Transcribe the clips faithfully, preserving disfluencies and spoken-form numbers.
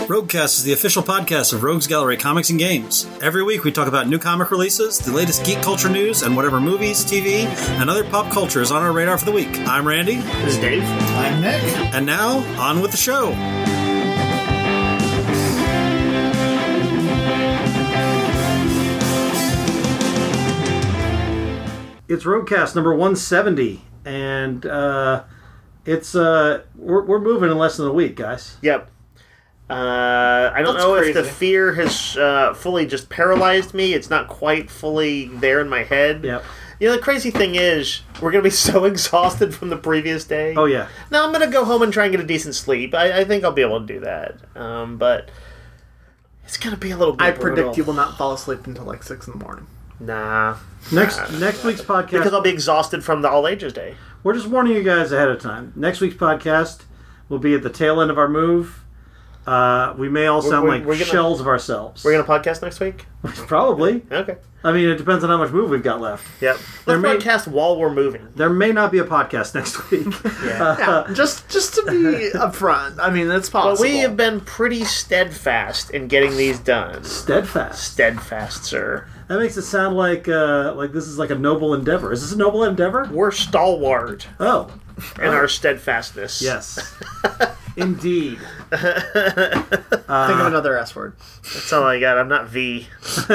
Roguecast is the official podcast of Rogues Gallery Comics and Games. Every week we talk about new comic releases, the latest geek culture news, and whatever movies, T V, and other pop culture is on our radar for the week. I'm Randy. This is Dave. I'm Nick. And now, on with the show. It's Roguecast number one seventy, and uh, it's uh, we're, we're moving in less than a week, guys. Yep. Uh, I don't That's know crazy. if the fear has uh, fully just paralyzed me. It's not quite fully there in my head. Yep. You know, the crazy thing is, we're going to be so exhausted from the previous day. Oh, yeah. Now, I'm going to go home and try and get a decent sleep. I, I think I'll be able to do that. Um, but it's going to be a little bit I brutal. predict you will not fall asleep until like six in the morning. Nah. Next Nah. next week's podcast... Because I'll be exhausted from the All Ages Day. We're just warning you guys ahead of time. Next week's podcast will be at the tail end of our move. Uh, we may all sound we're- like we're gonna- shells of ourselves. We're going to podcast next week? Probably. Okay. I mean, it depends on how much move we've got left. Yep. There Let's may- podcast while we're moving. There may not be a podcast next week. Yeah. Yeah, just just to be upfront. I mean, it's But possible. we have been pretty steadfast in getting these done. Steadfast. Steadfast, sir. That makes it sound like uh, like this is like a noble endeavor. Is this a noble endeavor? We're stalwart Oh. in our steadfastness. Yes. Indeed. Think of another S word. That's all I got. I'm not V.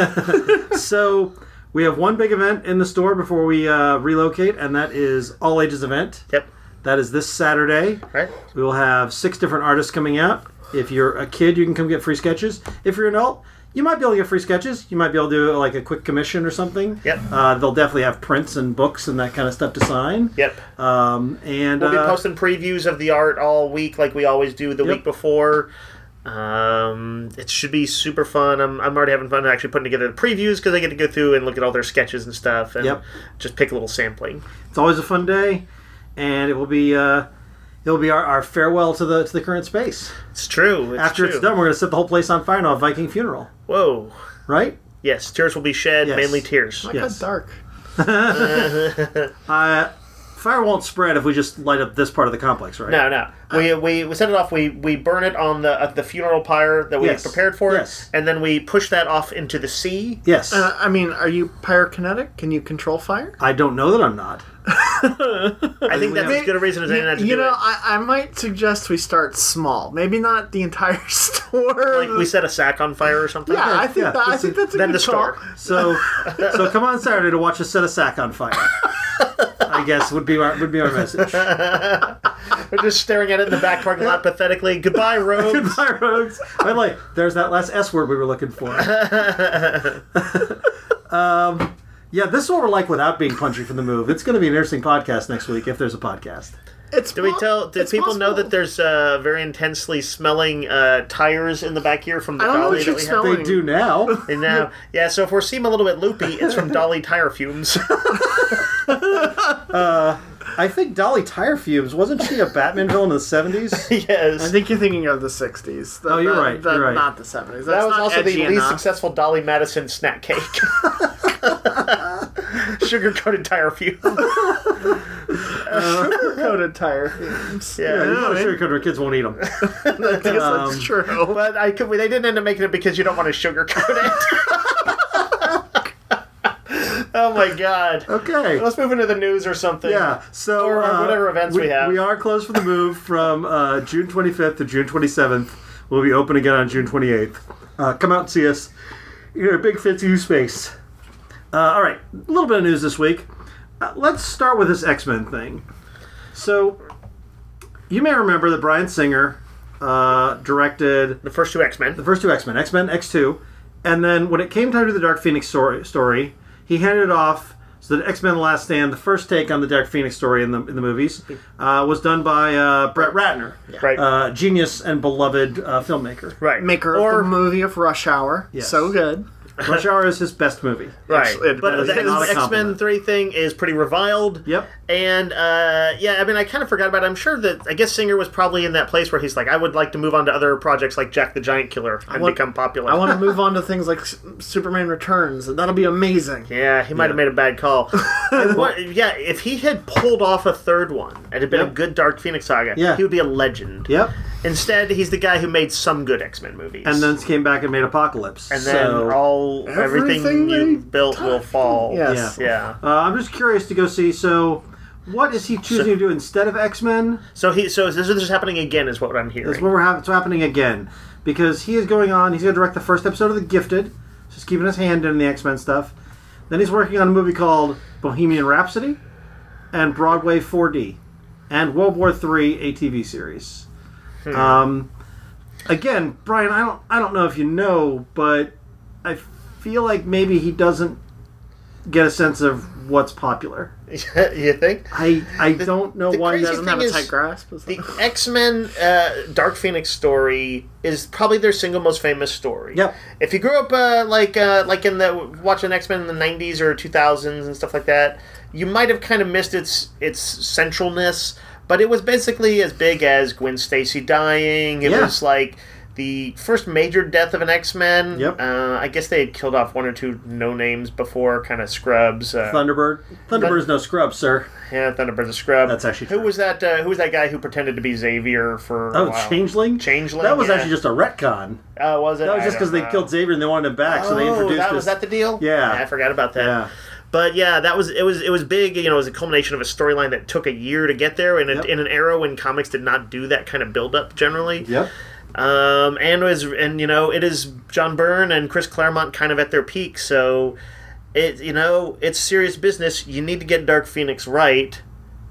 So we have one big event in the store before we uh, relocate, and that is All Ages event. Yep. That is this Saturday. Right? We will have six different artists coming out. If you're a kid, you can come get free sketches. If you're an adult, you might be able to get free sketches. You might be able to do like a quick commission or something. Yep. Uh, they'll definitely have prints and books and that kind of stuff to sign. Yep. Um, and We'll be uh, posting previews of the art all week like we always do the Yep. week before. Um, it should be super fun. I'm, I'm already having fun actually putting together the previews because I get to go through and look at all their sketches and stuff and Yep. just pick a little sampling. it's always a fun day, and it will be uh, it'll be our, our farewell to the to the current space. It's true. It's After true. it's done, we're going to set the whole place on fire and have a Viking funeral, Whoa. right? Yes, tears will be shed, Yes. mainly tears. My Yes. God, dark. Uh, fire won't spread if we just light up this part of the complex, right? No, no. We, we we set it off. We we burn it on the uh, the funeral pyre that we Yes. prepared for it, Yes. and then we push that off into the sea. Yes. Uh, I mean, are you pyrokinetic? Can you control fire? I don't know that I'm not. I think that's as good a reason as any You, not to you do know, it. I, I might suggest we start small. Maybe not the entire store. Like we set a sack on fire or something. yeah, I think yeah, that, I this think is- that's a Then good the call. store. So, so come on Saturday to watch us set a sack on fire. I guess would be our would be our message. We're just staring at it in the back parking lot pathetically. Goodbye, roads. Goodbye, rogues. By the way, there's that last S word we were looking for. um, yeah, this is what we're like without being punchy from the move. It's going to be an interesting podcast next week if there's a podcast. It's Do we po- tell? Did it's people know possible. that there's uh, very intensely smelling uh, tires in the back here from the I don't know dolly what that you're we have? smelling. They do now. And now, yeah. So if we seem a little bit loopy, it's from dolly tire fumes. I think Dolly Tire Fumes, wasn't she a Batman villain in the seventies? Yes. I think you're thinking of the sixties. The, Oh, you're the- right, the- you're right. Not the seventies. that That's was not also the edgy least enough. successful Dolly Madison snack cake. Sugar coated tire fume. Sugar-coated tire fumes. Yeah. Yeah, you I know, mean- sugar coated kids won't eat them. I guess Um, that's true. But I could. They didn't end up making it because you don't want to sugarcoat it. Oh my god. Okay. Let's move into the news or something. Yeah, so Or uh, whatever events we have. We are closed for the move from uh, June twenty-fifth to June twenty-seventh. We'll be open again on June twenty-eighth. Uh, come out and see us. You're a big fancy new space. Uh, all right, a little bit of news this week. Uh, let's start with this X-Men thing. So, you may remember that Bryan Singer uh, directed The first two X-Men. the first two X-Men, X-Men X two, and then when it came time to do the Dark Phoenix story, story he handed it off so that X-Men The Last Stand, the first take on the Dark Phoenix story in the in the movies, uh, was done by uh, Brett Ratner, Right. uh, genius and beloved uh, filmmaker. Right. Maker or, of the movie of Rush Hour. Yes. So good. Rush Hour is his best movie. Right. Actually, But that the is not a X-Men compliment. three thing is pretty reviled. Yep. And, uh, yeah, I mean, I kind of forgot about it. I'm sure that, I guess Singer was probably in that place where he's like, I would like to move on to other projects like Jack the Giant Killer and want- become popular. I want to move on to things like S- Superman Returns. and That'll be amazing. Yeah, he might Yeah. have made a bad call. And what, yeah, if he had pulled off a thhad one, it had been Yep. a good Dark Phoenix saga, Yeah. he would be a legend. Yep. Instead, he's the guy who made some good X-Men movies. And then came back and made Apocalypse. And then so, all everything, Everything you they built will fall. Yes. Yeah. uh, I'm just curious to go see. So, what is he choosing So- to do instead of X-Men? So he so this is happening again, is what I'm hearing. That's what we're having. It's happening again because he is going on. He's going to direct the first episode of The Gifted. Just keeping his hand in the X-Men stuff. Then he's working on a movie called Bohemian Rhapsody and Broadway four D and World War Three, a T V series. Hmm. Um, again, Brian, I don't, I don't know if you know, but I feel like maybe he doesn't get a sense of what's popular. You think? I, I don't know the why he crazy doesn't Doesn't have have a a is- tight grasp. Is The that- X-Men uh, Dark Phoenix story is probably their single most famous story. Yep. If you grew up uh, like uh, like in the watching X-Men in the nineties or two thousands and stuff like that, you might have kind of missed its its centralness. But it was basically as big as Gwen Stacy dying. It Yeah. was like the first major death of an X-Men. Yep. Uh, I guess they had killed off one or two no names before, kind of scrubs. Uh, Thunderbird. Thunderbird is no scrub, sir. yeah, Thunderbird's a scrub. That's actually who true. was that? Uh, who was that guy who pretended to be Xavier for? Oh, a while? Changeling? Changeling. That was yeah. actually just a retcon. Oh, was it? That was I just because don't they know. killed Xavier and they wanted him back, so they Oh, introduced that this. was that the deal? Yeah. I forgot about that. Yeah. But yeah, that was it. Was it was big? You know, it was a culmination of a storyline that took a year to get there, in, a, Yep. in an era when comics did not do that kind of build up generally. Yep. Um, and was and you know it is John Byrne and Chris Claremont kind of at their peak, so it you know it's serious business. You need to get Dark Phoenix right,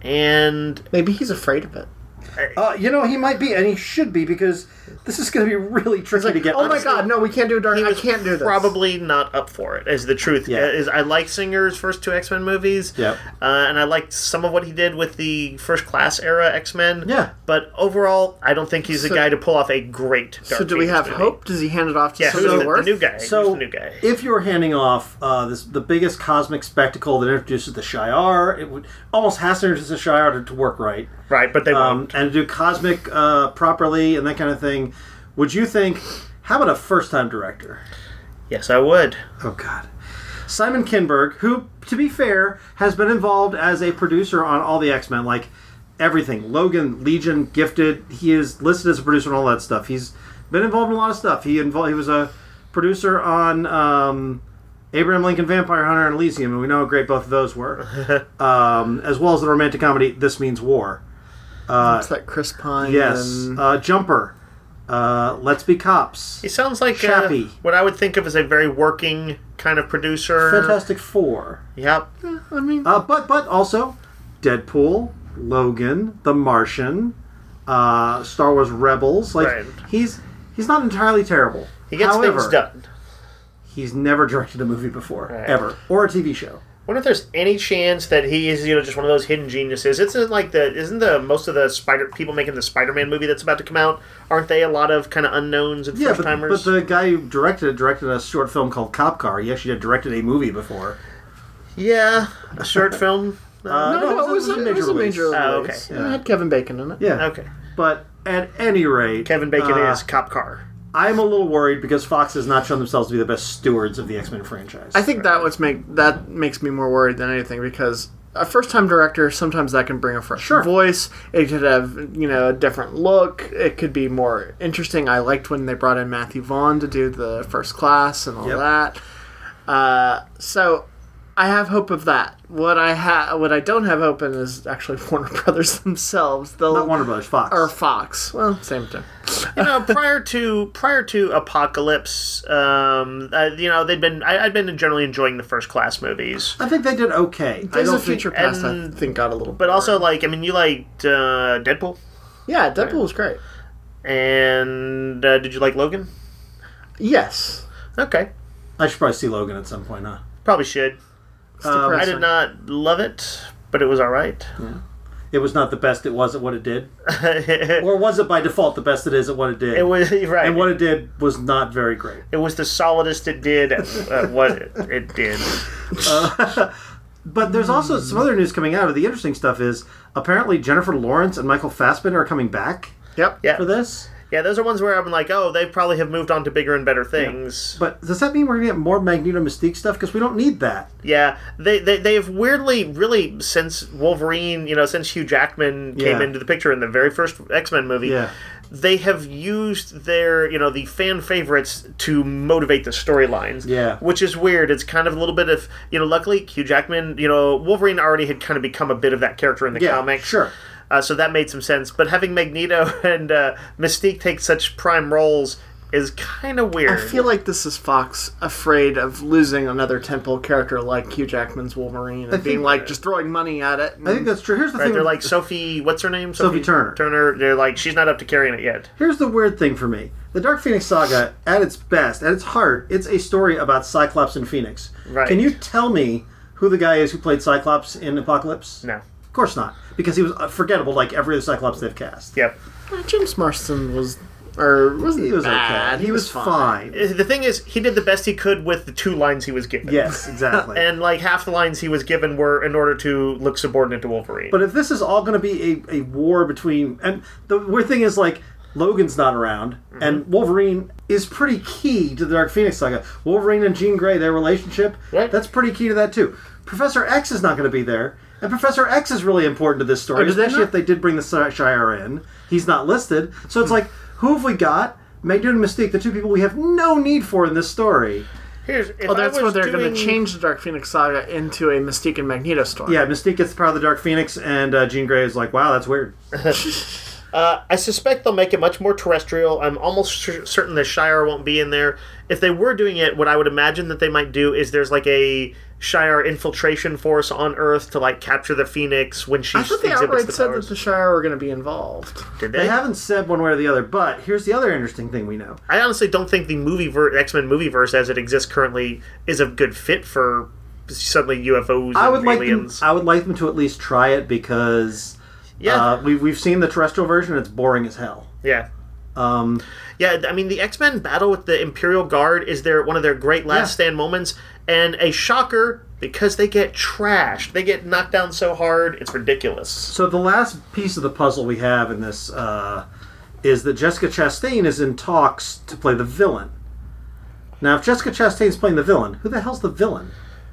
and Maybe he's afraid of it. Uh, you know, he might be, and he should be, because this is going to be really tricky It's like, to get. oh my honestly. god, no, we can't do Dark. he I was can't do this. probably not up for it. Is the truth? Yeah. Uh, Is I like Singer's first two X Men movies. Yep. Uh, and I liked some of what he did with the First Class era X Men. Yeah. But overall, I don't think he's the So- guy to pull off a great. Dark So do we Phoenix have movie. hope? Does he hand it off to Yeah, who's somebody the, the worth? new guy? So, who's the new guy? if you were handing off uh, this the biggest cosmic spectacle that introduces the Shi'ar, it would almost has to introduce the Shi'ar to, to work right, Right, but they um, won't. and do cosmic uh, properly and that kind of thing. Would you think? How about a first-time director? Yes, I would. Oh God, Simon Kinberg, who, to be fair, has been involved as a producer on all the X-Men, like everything. Logan, Legion, Gifted. He is listed as a producer on all that stuff. He's been involved in a lot of stuff. He involved. He was a producer on um, Abraham Lincoln Vampire Hunter and Elysium, and we know how great both of those were. um, as well as the romantic comedy This Means War. Uh, It's that Chris Pine. yes, and- uh, Jumper. Uh, Let's Be Cops. He sounds like uh, Chappie. what I would think of as a very working kind of producer. Fantastic Four. Yep. I mean, Uh, but but also Deadpool, Logan, The Martian, uh, Star Wars Rebels. Like Right. he's he's not entirely terrible. He gets However, things done. he's never directed a movie before, Right. ever, or a T V show. Wonder if there's any chance that he is, you know, just one of those hidden geniuses. It's like the isn't the most of the Spider people making the Spider-Man movie that's about to come out? Aren't they a lot of kind of unknowns and Yeah, first but, timers? but the guy who directed it directed a short film called Cop Car. He actually had directed a movie before. yeah, a short film. Uh, no, no, it was, a, it was a major release. Oh, release. okay. It had Kevin Bacon in it. Yeah, Okay, but at any rate, Kevin Bacon uh, is Cop Car. I'm a little worried because Fox has not shown themselves to be the best stewards of the X-Men franchise. I think that what's make that makes me more worried than anything because a first-time director sometimes that can bring a fresh Sure. voice. It could have you know a different look. It could be more interesting. I liked when they brought in Matthew Vaughn to do the First Class and all Yep. that. Uh, so I have hope of that. What I ha- what I don't have hope in is actually Warner Brothers themselves. They'll not Warner Brothers, Fox. or Fox. Well, same thing. You know, prior to prior to Apocalypse, um, uh, you know, they'd been I, I'd been generally enjoying the First Class movies, I think they did okay. I Days don't of Future think, Past, I and- think, got a little. but also like I mean, you liked uh, Deadpool, yeah, Deadpool was great. and uh, did you like Logan? Yes, Okay, I should probably see Logan at some point, huh? probably should. it's Um, I depressing. did not love it, but it was all right. It was not the best it was at what it did. Or was it by default the best it is at what it did? It was right. and what it did was not very great. It was the solidest it did at, at what it, it did. But there's also some other news coming out. The interesting stuff is apparently Jennifer Lawrence and Michael Fassbender are coming back Yep. Yeah, for this. yeah. Those are ones where I'm like, oh, they probably have moved on to bigger and better things. But does that mean we're going to get more Magneto Mystique stuff? Because we don't need that. Yeah, they, they they have weirdly, really, since Wolverine, you know, since Hugh Jackman came Yeah. into the picture in the very first X-Men movie, Yeah. they have used their, you know, the fan favorites to motivate the storylines. Yeah. Which is weird. It's kind of a little bit of, you know, luckily Hugh Jackman, you know, Wolverine already had kind of become a bit of that character in the Yeah, comics. sure. Uh, so that made some sense. But having Magneto and uh, Mystique take such prime roles is kind of weird. I feel like this is Fox afraid of losing another tentpole character like Hugh Jackman's Wolverine and think- being like just throwing money at it. I think that's true. Here's the Right, thing. they're with- like Sophie, what's her name? Sophie Turner. Turner. They're like, she's not up to carrying it yet. Here's the weird thing for me. The Dark Phoenix saga, at its best, at its heart, it's a story about Cyclops and Phoenix. Right. Can you tell me who the guy is who played Cyclops in Apocalypse? No. Of course not. Because he was uh, forgettable like every other Cyclops they've cast. Yep. Uh, James Marston was, or wasn't He was bad. okay. He, was, fine. The thing is, he did the best he could with the two lines he was given. Yes, exactly. And like half the lines he was given were in order to look subordinate to Wolverine. But if this is all going to be a, a war between... And the weird thing is, like, Logan's not around, mm-hmm. and Wolverine is pretty key to the Dark Phoenix saga. Wolverine and Jean Grey, their relationship, right. that's pretty key to that, too. Professor X is not going to be there, and Professor X is really important to this story, oh, especially if they did bring the Shire in. He's not listed. So it's like, who have we got? Magneto and Mystique, the two people we have no need for in this story. Here's, if oh, that's I was what they're doing... going to change the Dark Phoenix saga into a Mystique and Magneto story. Yeah, Mystique gets the power of the Dark Phoenix, and uh, Jean Grey is like, wow, that's weird. Uh, I suspect they'll make it much more terrestrial. I'm almost cer- certain the Shire won't be in there. If they were doing it, what I would imagine that they might do is there's like a Shire infiltration force on Earth to like capture the Phoenix when she I thought they exhibits outright the said powers. that the Shire were going to be involved. Did they? They haven't said one way or the other, but here's the other interesting thing we know. I honestly don't think the movie ver- X-Men movieverse as it exists currently is a good fit for suddenly U F Os and I would like them, aliens. I would like them to at least try it because Yeah. uh, we, we've seen the terrestrial version. It's boring as hell. yeah. Um, Yeah, I mean, the X-Men battle with the Imperial Guard is their one of their great last Yeah. stand moments, and a shocker because they get trashed. They get knocked down so hard, it's ridiculous. so the last piece of the puzzle we have in this uh, is that Jessica Chastain is in talks to play the villain. Now, if Jessica Chastain is playing the villain, who the hell's the villain?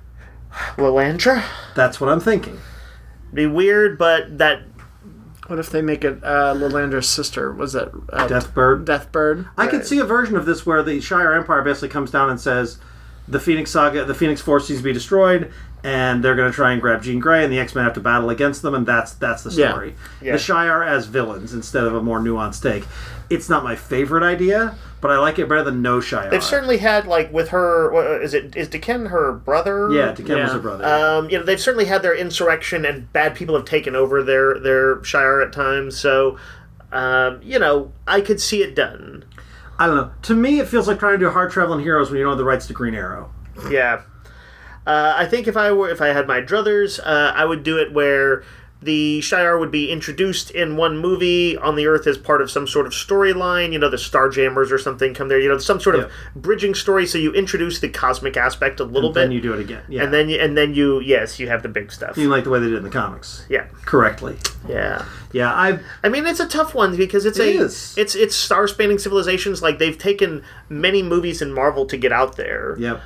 Lilandra? That's what I'm thinking. Be weird, but that... What if they make it uh, Lilandra's sister? Was it uh, Deathbird? Deathbird? I could see a version of this where the Shire Empire basically comes down and says the Phoenix Saga, the Phoenix Force needs to be destroyed, and they're going to try and grab Jean Grey, and the X-Men have to battle against them, and that's that's the Yeah. story. Yeah. The Shire as villains instead of a more nuanced take. It's not my favorite idea, but I like it better than no Shire. They've certainly had, like, with her... what, is it is D'Ken her brother? Yeah, D'Ken was Yeah. her brother. Um, you know, they've certainly had their insurrection, and bad people have taken over their, their Shire at times, so... Um, you know, I could see it done. I don't know. To me, it feels like trying to do hard traveling heroes when you don't have the rights to Green Arrow. Yeah. Uh, I think if I were if I had my druthers, uh, I would do it where the Shire would be introduced in one movie on the Earth as part of some sort of storyline. You know, the Starjammers or something come there. You know, some sort of Yeah. bridging story. So you introduce the cosmic aspect a little And bit, then you do it again. Yeah. and then you, and then you yes, you have the big stuff. you like the way they did it in the comics. Yeah, Correctly. yeah. Yeah, I I mean, it's a tough one because it's It a is. it's it's star spanning civilizations. Like they've taken many movies in Marvel to get out there. Yep.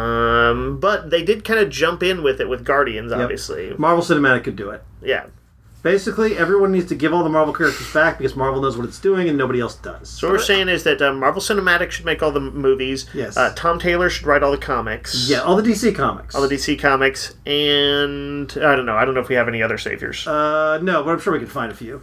Um, but they did kind of jump in with it with Guardians, obviously. Marvel Cinematic could do it. Yeah. Basically, everyone needs to give all the Marvel characters back because Marvel knows what it's doing and nobody else does. So what we're saying is that uh, Marvel Cinematic should make all the movies. Yes. Uh, Tom Taylor should write all the comics. Yeah, all the D C comics. All the D C comics. And I don't know. I don't know if we have any other saviors. Uh, no, but I'm sure we can find a few.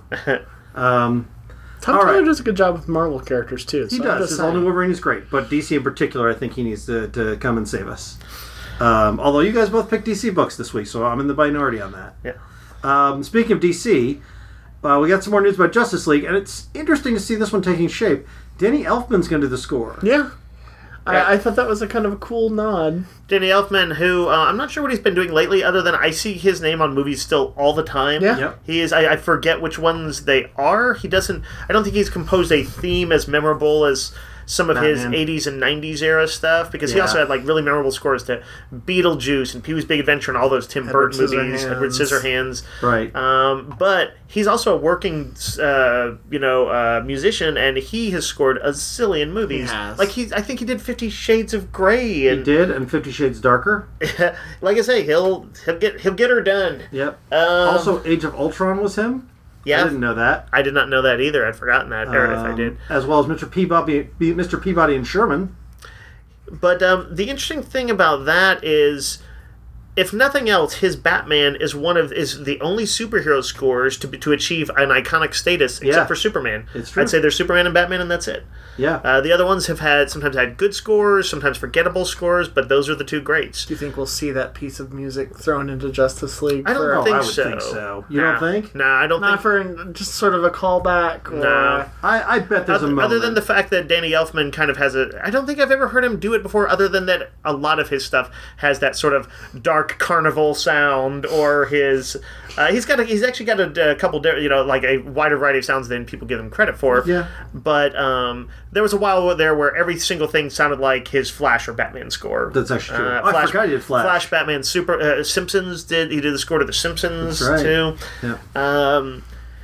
Um, Tom All Taylor right. does a good job with Marvel characters, too. he so I'm does. just His all saying. new Wolverine is great, but D C in particular, I think he needs to, to come and save us. Um, although you guys both picked D C books this week, so I'm in the minority on that. Yeah. Um, speaking of D C, uh, we got some more news about Justice League, and it's interesting to see this one taking shape. Danny Elfman's going to do the score. Yeah. Yeah. I, I thought that was a kind of a cool nod. Danny Elfman, who uh, I'm not sure what he's been doing lately, other than I see his name on movies still all the time. Yeah. Yep. He is. I, I forget which ones they are. He doesn't. I don't think he's composed a theme as memorable as some of his Batman. eighties and nineties era stuff, because he Yeah. also had like really memorable scores to Beetlejuice and Pee-wee's Big Adventure and all those Tim Edward Burton movies, Scissorhands. Edward Scissorhands. Right. Um, but he's also a working, uh, you know, uh, musician, and he has scored a zillion movies. He has. Like he, I think he did Fifty Shades of Grey, He and did, and Fifty Shades Darker. like I say, he'll he'll get he'll get her done. Yep. Um, Also, Age of Ultron was him. Yeah. I didn't know that. I did not know that either. I'd forgotten that, Aaron, if I Um, did. As well as Mister Peabody, Mister Peabody and Sherman. But um, the interesting thing about that is, if nothing else, his Batman is one of is the only superhero scores to be, to achieve an iconic status, except Yeah. for Superman. It's true. I'd say there's Superman and Batman, and that's it. Yeah. Uh, the other ones have had sometimes had good scores, sometimes forgettable scores, but those are the two greats. Do you think we'll see that piece of music thrown into Justice League? I don't for, Oh, think I would so. think so. You Nah. don't think? Nah, I don't Not think. for just sort of a callback. Or, No. I, I bet there's Other, a moment. other than the fact that Danny Elfman kind of has a, I don't think I've ever heard him do it before. Other than that, a lot of his stuff has that sort of dark carnival sound, or his, uh, he's got, a, he's actually got a, a couple, di- you know, like a wider variety of sounds than people give him credit for. Yeah. But um, there was a while there where every single thing sounded like his Flash or Batman score. That's actually true. Uh, Oh, I forgot he did Flash. Flash, Batman, Super, uh, Simpsons did. He did the score to the Simpsons That's right. too. Yeah. Um,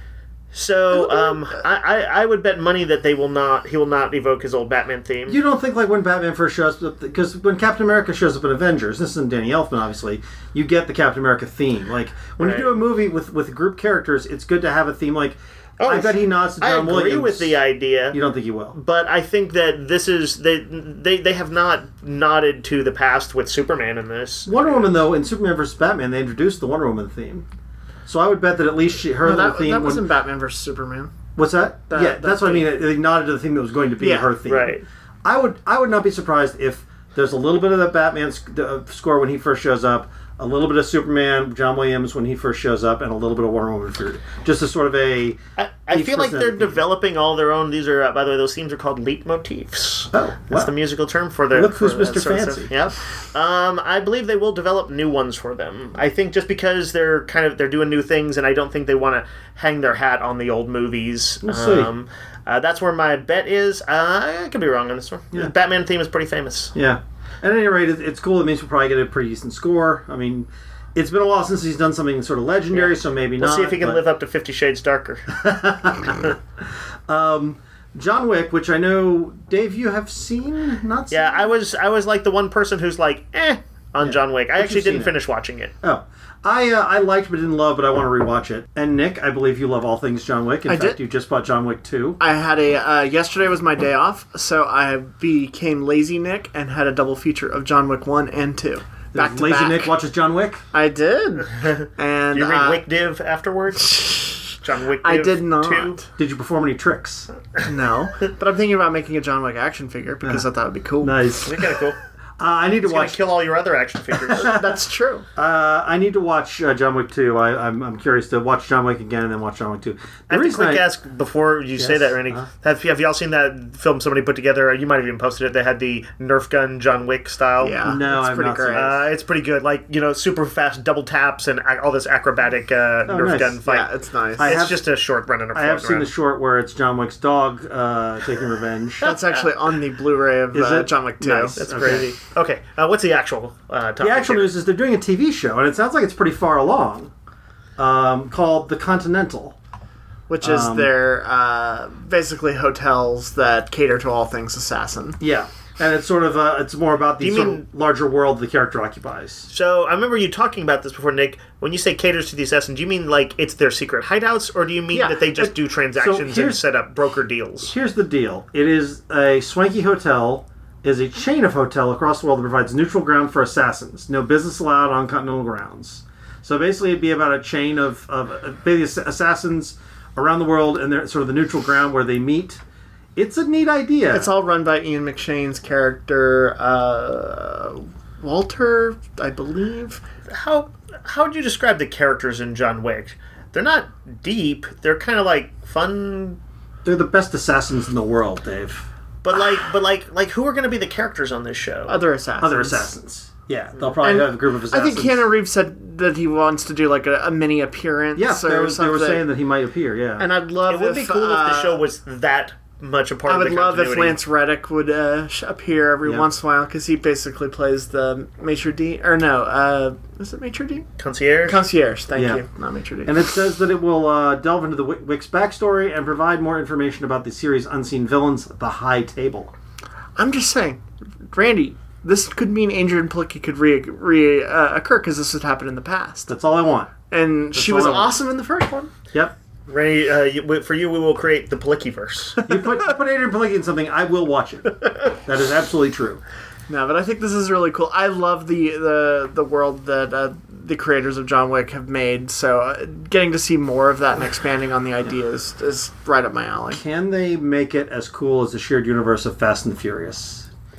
so um, I, I, I would bet money that they will not. He will not evoke his old Batman theme. You don't think like when Batman first shows up, because when Captain America shows up in Avengers, this isn't Danny Elfman, obviously, you get the Captain America theme. Like when Right. you do a movie with with group characters, it's good to have a theme. Like Oh, I bet he nods to I John agree Williams. with the idea, You don't think he will? but I think that this is they they they have not nodded to the past with Superman in this. Wonder Woman, though, in Superman versus Batman, they introduced the Wonder Woman theme. So I would bet that at least she, her No, little that, theme. that would- wasn't Batman versus Superman. What's that? That- yeah, that that's what I theme. mean. They nodded to the theme that was going to be Yeah, her theme. right. I would I would not be surprised if there's a little bit of that Batman sc- uh, score when he first shows up, a little bit of Superman, John Williams when he first shows up, and a little bit of Wonder Woman for just a sort of a. I, I each feel like person they're has a theme. developing all their own. These are, uh, by the way, those themes are called leitmotifs. Oh, That's wow. the musical term for the. Look for who's that Mister sort of Fancy. stuff. Yep. Um, I believe they will develop new ones for them. I think just because they're kind of they're doing new things, and I don't think they want to hang their hat on the old movies. We'll see. um, uh, that's where my bet is. Uh, I could be wrong on this one. Yeah. The Batman theme is pretty famous. Yeah. At any rate, it- it's cool. It means we'll probably get a pretty decent score. I mean, it's been a while since he's done something sort of legendary, so maybe We'll not. see if he can but- live up to Fifty Shades Darker. John Wick, which I know, Dave, you have seen? Not seen? Yeah, I was I was like the one person who's like, eh, on Yeah. John Wick. I But actually you've seen didn't it. finish watching it. Oh. I uh, I liked but didn't love, but I want to rewatch it. And Nick, I believe you love all things John Wick. In I fact, did. you just bought John Wick two. I had a uh, yesterday was my day off, so I became Lazy Nick and had a double feature of John Wick one and two. Back to Lazy back. Nick watches John Wick. I did, and You read uh, Wick Div afterwards? John Wick Div I did not. two? Did you perform any tricks? No, but I'm thinking about making a John Wick action figure because I thought it'd be cool. Nice. They're kind of cool. Uh, I need to It's gonna watch. kill all your other action figures. That's true. Uh, I need to watch uh, John Wick two. I, I'm, I'm curious to watch John Wick again and then watch John Wick two. The I have to reason quick I- ask before you say Yes, that, Randy. uh. Have, have y'all seen that film somebody put together? You might have even posted it. They had the Nerf gun John Wick style. Yeah, No, it's I've pretty not seen great. it. Uh, it's pretty good. Like, you know, super fast double taps and ac- all this acrobatic uh, Nerf Oh, nice. gun fight. yeah, it's nice. I it's have- just a short run and a I have floating seen around. the short where it's John Wick's dog uh, taking revenge. That's actually on the Blu-ray of Is uh, it? John Wick two. Nice. That's Okay. crazy. Okay, uh, what's the actual uh, topic? The actual here? news is they're doing a T V show, and it sounds like it's pretty far along, um, called The Continental. Which is Um, their uh, basically hotels that cater to all things assassin. Yeah. And it's sort of, uh, it's more about the you sort mean- of larger world the character occupies. So I remember you talking about this before, Nick. When you say caters to the assassin, do you mean like it's their secret hideouts, or do you mean Yeah, that they just it- do transactions and here's- set up broker deals? Here's the deal. It is a swanky hotel, is a chain of hotel across the world that provides neutral ground for assassins. No business allowed on continental grounds. So basically it'd be about a chain of, of uh, basically assassins around the world, and they're sort of the neutral ground where they meet. It's a neat idea. It's all run by Ian McShane's character, uh, Walter, I believe. How how would you describe the characters in John Wick? They're not deep. They're kind of like fun, They're the best assassins in the world, Dave. but like but like like who are going to be the characters on this show? Other assassins. Other assassins. Yeah, they'll probably And have a group of I assassins. think Keanu Reeves said that he wants to do like a, a mini appearance. Yeah, or they were, they something. were saying that he might appear, yeah. And I'd love It would if, be cool if the uh, show was that much a part I of would the love if continuity. Lance Reddick would uh, sh- appear every Yeah. once in a while because he basically plays the maitre d' or no, uh, is it maitre d'? Concierge. Concierge. Thank Yeah. you, not maitre d'. And it says that it will uh, delve into the Wick- Wick's backstory and provide more information about the series' unseen villains, the High Table. I'm just saying, Randy, this could mean Adrian Palicki could re, re uh, occur because this had happened in the past, That's all I want. and she all was I want. awesome in the first one. Yep. Ray, uh, you, for you, we will create the Palickiverse. You put put Adrian Palicki in something, I will watch it. That is absolutely true. No, but I think this is really cool. I love the the, the world that uh, the creators of John Wick have made, so uh, getting to see more of that and expanding on the ideas is right up my alley. Can they make it as cool as the shared universe of Fast and the Furious?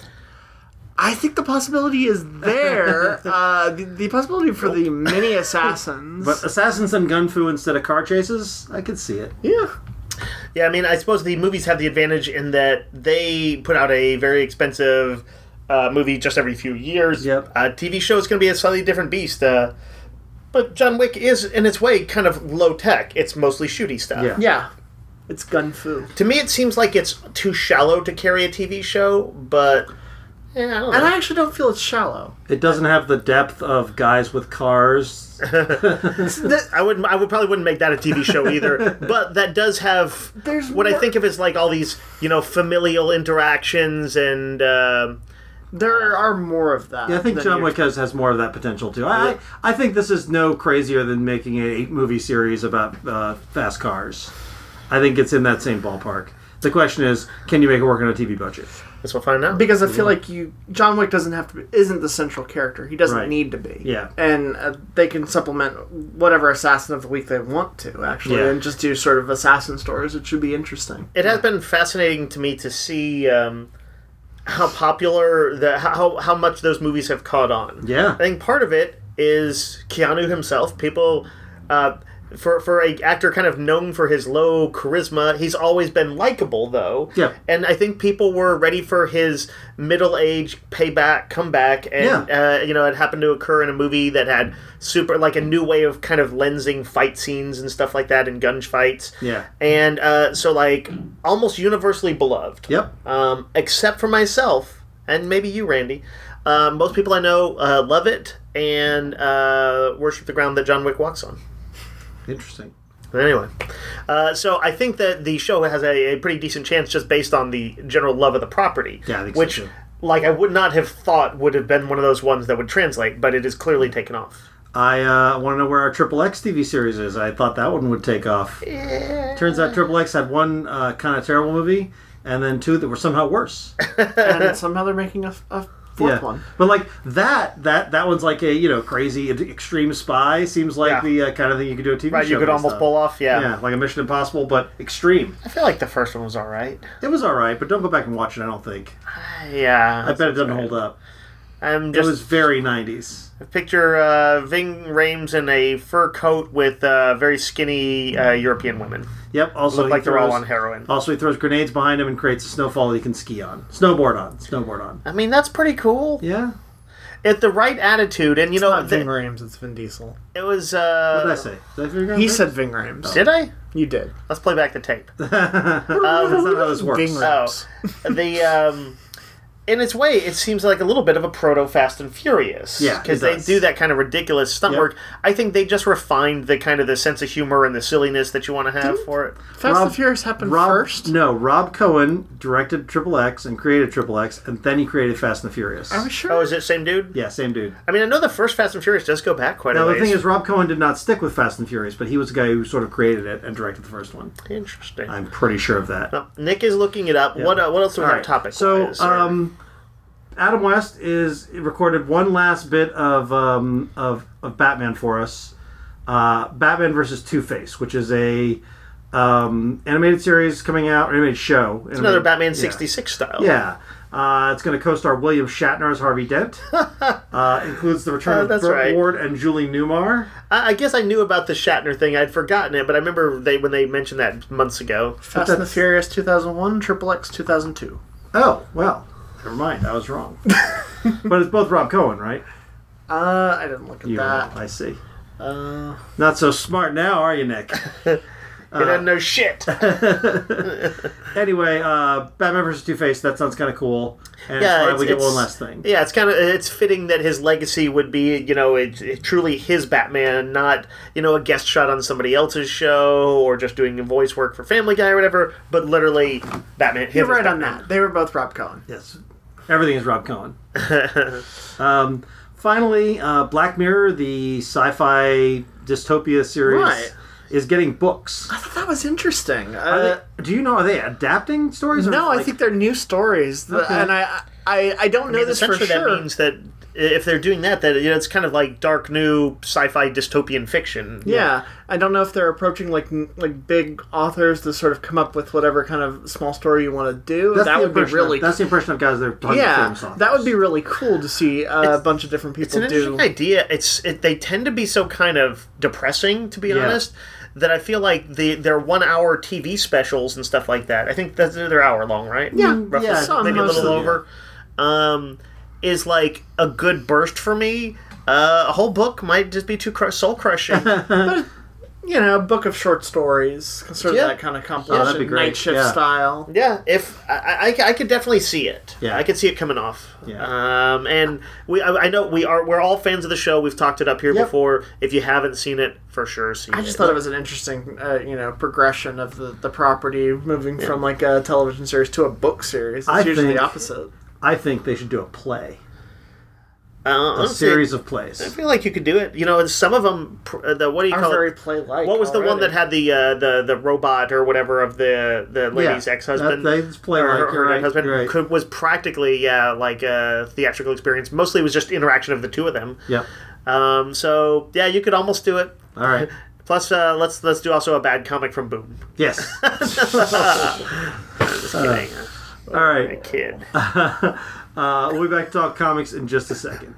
I think the possibility is there. uh, the, the possibility for the mini assassins. But assassins and gunfu instead of car chases, I could see it. Yeah. Yeah, I mean, I suppose the movies have the advantage in that they put out a very expensive uh, movie just every few years. Yep. A T V show is going to be a slightly different beast. Uh, but John Wick is, in its way, kind of low-tech. It's mostly shooty stuff. Yeah. Yeah. It's gun fu. To me, it seems like it's too shallow to carry a T V show, but... Yeah, I don't know. And I actually don't feel it's shallow. It doesn't have the depth of guys with cars. I would I would probably wouldn't make that a T V show either, but that does have There's what I more- think of as like all these, you know, familial interactions and uh, There are more of that. Yeah, I think than John you're- Wick has, has more of that potential too. I, I I think this is no crazier than making an eight movie series about uh, fast cars. I think it's in that same ballpark. The question is, can you make it work on a T V budget? guess we'll find out. Because I feel like you, John Wick doesn't have to be, isn't the central character. He doesn't Right. need to be. Yeah. And uh, they can supplement whatever assassin of the week they want to, actually, Yeah. and just do sort of assassin stories. It should be interesting. It has been fascinating to me to see um, how popular the how how much those movies have caught on. Yeah. I think part of it is Keanu himself. People, uh, for for a actor kind of known for his low charisma, he's always been likable though. Yeah. And I think people were ready for his middle age payback comeback, and Yeah. uh, you know, it happened to occur in a movie that had super like a new way of kind of lensing fight scenes and stuff like that, and gun fights. Yeah. And uh, so like almost universally beloved. Yep. Um, except for myself, and maybe you, Randy. Uh, most people I know uh, love it and uh, worship the ground that John Wick walks on. Interesting. But anyway, uh, so I think that the show has a, a pretty decent chance just based on the general love of the property. Yeah, I think so, which, too. like, I would not have thought would have been one of those ones that would translate, but it is clearly taken off. I uh, want to know where our Triple X T V series is. I thought that one would take off. Turns out Triple X had one uh, kind of terrible movie, and then two that were somehow worse. And somehow they're making a, a fourth Yeah, one. but like that, that that one's like a you know crazy extreme spy. Seems like Yeah. the uh, kind of thing you could do a T V Right, show. you could based almost on. pull off, yeah. Yeah, like a Mission Impossible, but extreme. I feel like the first one was all right. It was all right, but don't go back and watch it. I don't think. Yeah. I bet it doesn't hold up. I'm It just was very nineties. picture uh, Ving Rhames in a fur coat with uh, very skinny uh, European women. Yep. Also, Look he like they're all throws- on heroin. Also, he throws grenades behind him and creates a snowfall that he can ski on, snowboard on, snowboard on. I mean, that's pretty cool. Yeah. At the right attitude, and you It's know, not Ving the, Rhames, it's Vin Diesel. it was. Uh, What did I say? Did I figure it out He right? said Ving Rhames. Did I? You did. Let's play back the tape. That's not how this works. Ving Rhames. Oh, the um, in its way, it seems like a little bit of a proto Fast and Furious. Yeah, it because they does. do that kind of ridiculous stunt Yep. work. I think they just refined the kind of the sense of humor and the silliness that you want to have for it. Fast Rob- and Furious happened Rob, first? No, Rob Cohen directed Triple X and created Triple X, and then he created Fast and the Furious. Are we sure? Oh, is it same dude? Yeah, same dude. I mean, I know the first Fast and Furious does go back quite Now a the ways. thing is, Rob Cohen did not stick with Fast and Furious, but he was the guy who sort of created it and directed the first one. Interesting. I'm pretty sure of that. Well, Nick is looking it up. What uh, what else do we All have right. topic So, wise? um, Adam West is recorded one last bit of um, of, of Batman for us. Uh, Batman versus Two-Face, which is a um, animated series coming out, animated show. it's another Batman yeah. sixty-six style. Yeah. Uh, it's going to co-star William Shatner as Harvey Dent. uh, includes the return Uh, of that's Burt right. Ward and Julie Newmar. I, I guess I knew about the Shatner thing. I'd forgotten it, but I remember they when they mentioned that months ago. Fast and the that's- Furious two thousand one, Triple X two thousand two. Oh, well, never mind. I was wrong. But it's both Rob Cohen, right? Uh, I didn't look at You that. I see. Uh, Not so smart now, are you, Nick? He doesn't know shit. Anyway, uh, Batman versus Two-Face, that sounds kind of cool. And Yeah, it's glad it's- we get it's- one last thing. Yeah, it's kind of it's fitting that his legacy would be, you know, it, it truly his Batman, not, you know, a guest shot on somebody else's show or just doing voice work for Family Guy or whatever, but literally Batman. him you're as right on Batman. that. They were both Rob Cohen. Yes. Everything is Rob Cohen. um, finally, uh, Black Mirror, the sci-fi dystopia series. Right. is getting books. I thought that was interesting. Are Uh, they, do you know, are they adapting stories? Or no, like, I think they're new stories, The- Okay. and I, I, I don't I know mean, this for essentially sure. that means that if they're doing that, that you know, it's kind of like dark new sci-fi dystopian fiction. Yeah, I don't know if they're approaching like n- like big authors to sort of come up with whatever kind of small story you want to do. that's That the would be impression really Of, that's the impression of guys that are talking to yeah, famous authors. that would be really cool to see uh, a It's- bunch of different It's an people interesting do. idea. It's it, they tend to be so kind of depressing, to be Yeah. honest, that I feel like the their one hour T V specials and stuff like that. I think that's they're hour long, right? Yeah, roughly, yeah, some, maybe a most little of them, over. Um, is like a good burst for me. Uh, a whole book might just be too cr- soul crushing. But, you know, a book of short stories, sort of Yeah. that kind of Oh, compilation, that'd be great. night shift Yeah. style. Yeah, if I, I, I could definitely see it. Yeah. I could see it coming off. Yeah. Um, and we, I, I know we are. We're all fans of the show. We've talked it up here Yep. before. If you haven't seen it, for sure, see it. I just thought it was an interesting, uh, you know, progression of the, the property moving from like a television series to a book series. It's I usually think- the opposite. I think they should do a play. Uh, A honestly, series of plays. I feel like you could do it. You know, and some of them. pr- uh, The what do you Are call very it? play-like. What was the one already. that had the uh, the the robot or whatever of the the lady's Yeah, ex-husband? that- that's play-like, or her, you're her right, husband you're right. could, was practically yeah like a theatrical experience. Mostly it was just interaction of the two of them. Yep. Um, so yeah, you could almost do it. All right. Plus, uh, let's let's do also a bad comic from Boom. Yes. Just kidding. All right. A kid. Uh, we'll be back to talk comics in just a second.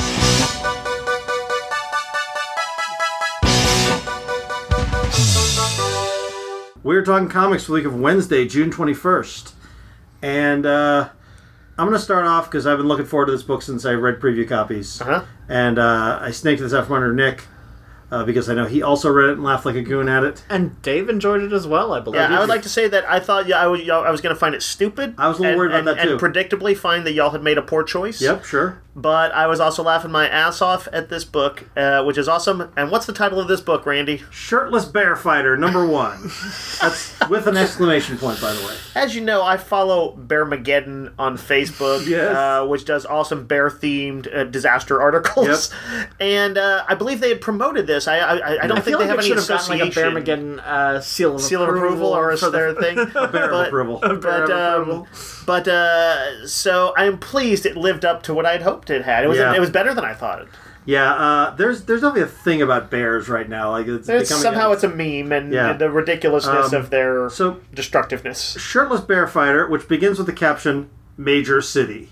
We're talking comics for the week of Wednesday, June twenty-first. And uh, I'm going to start off because I've been looking forward to this book since I read preview copies. Uh-huh. And uh, I snaked this out from under Nick uh, because I know he also read it and laughed like a goon at it. And Dave enjoyed it as well, I believe. Yeah, I would like to say that I thought yeah, I was, I was going to find it stupid. I was a little and, worried about and, that, too. And predictably find that y'all had made a poor choice. Yep, sure. But I was also laughing my ass off at this book, uh, which is awesome. And what's the title of this book, Randy? Shirtless Bear Fighter, number one. That's with an exclamation point, by the way. As you know, I follow Bearmageddon on Facebook, Yes. uh, which does awesome bear-themed uh, disaster articles. And uh, I believe they had promoted this. I I, I don't I think feel they like have it any should have gotten like a association. Bearmageddon uh, seal of seal of approval or for their the, thing. Bear but, of approval. Bear But of um, approval. but uh, so I am pleased it lived up to what I had hoped it had. It was Yeah. it was better than I thought it. Yeah, uh, there's there's definitely a thing about bears right now. Like it's It's, becoming somehow a, it's a meme and, Yeah. and the ridiculousness Um, of their so destructiveness. Shirtless Bear Fighter, which begins with the caption "Major City."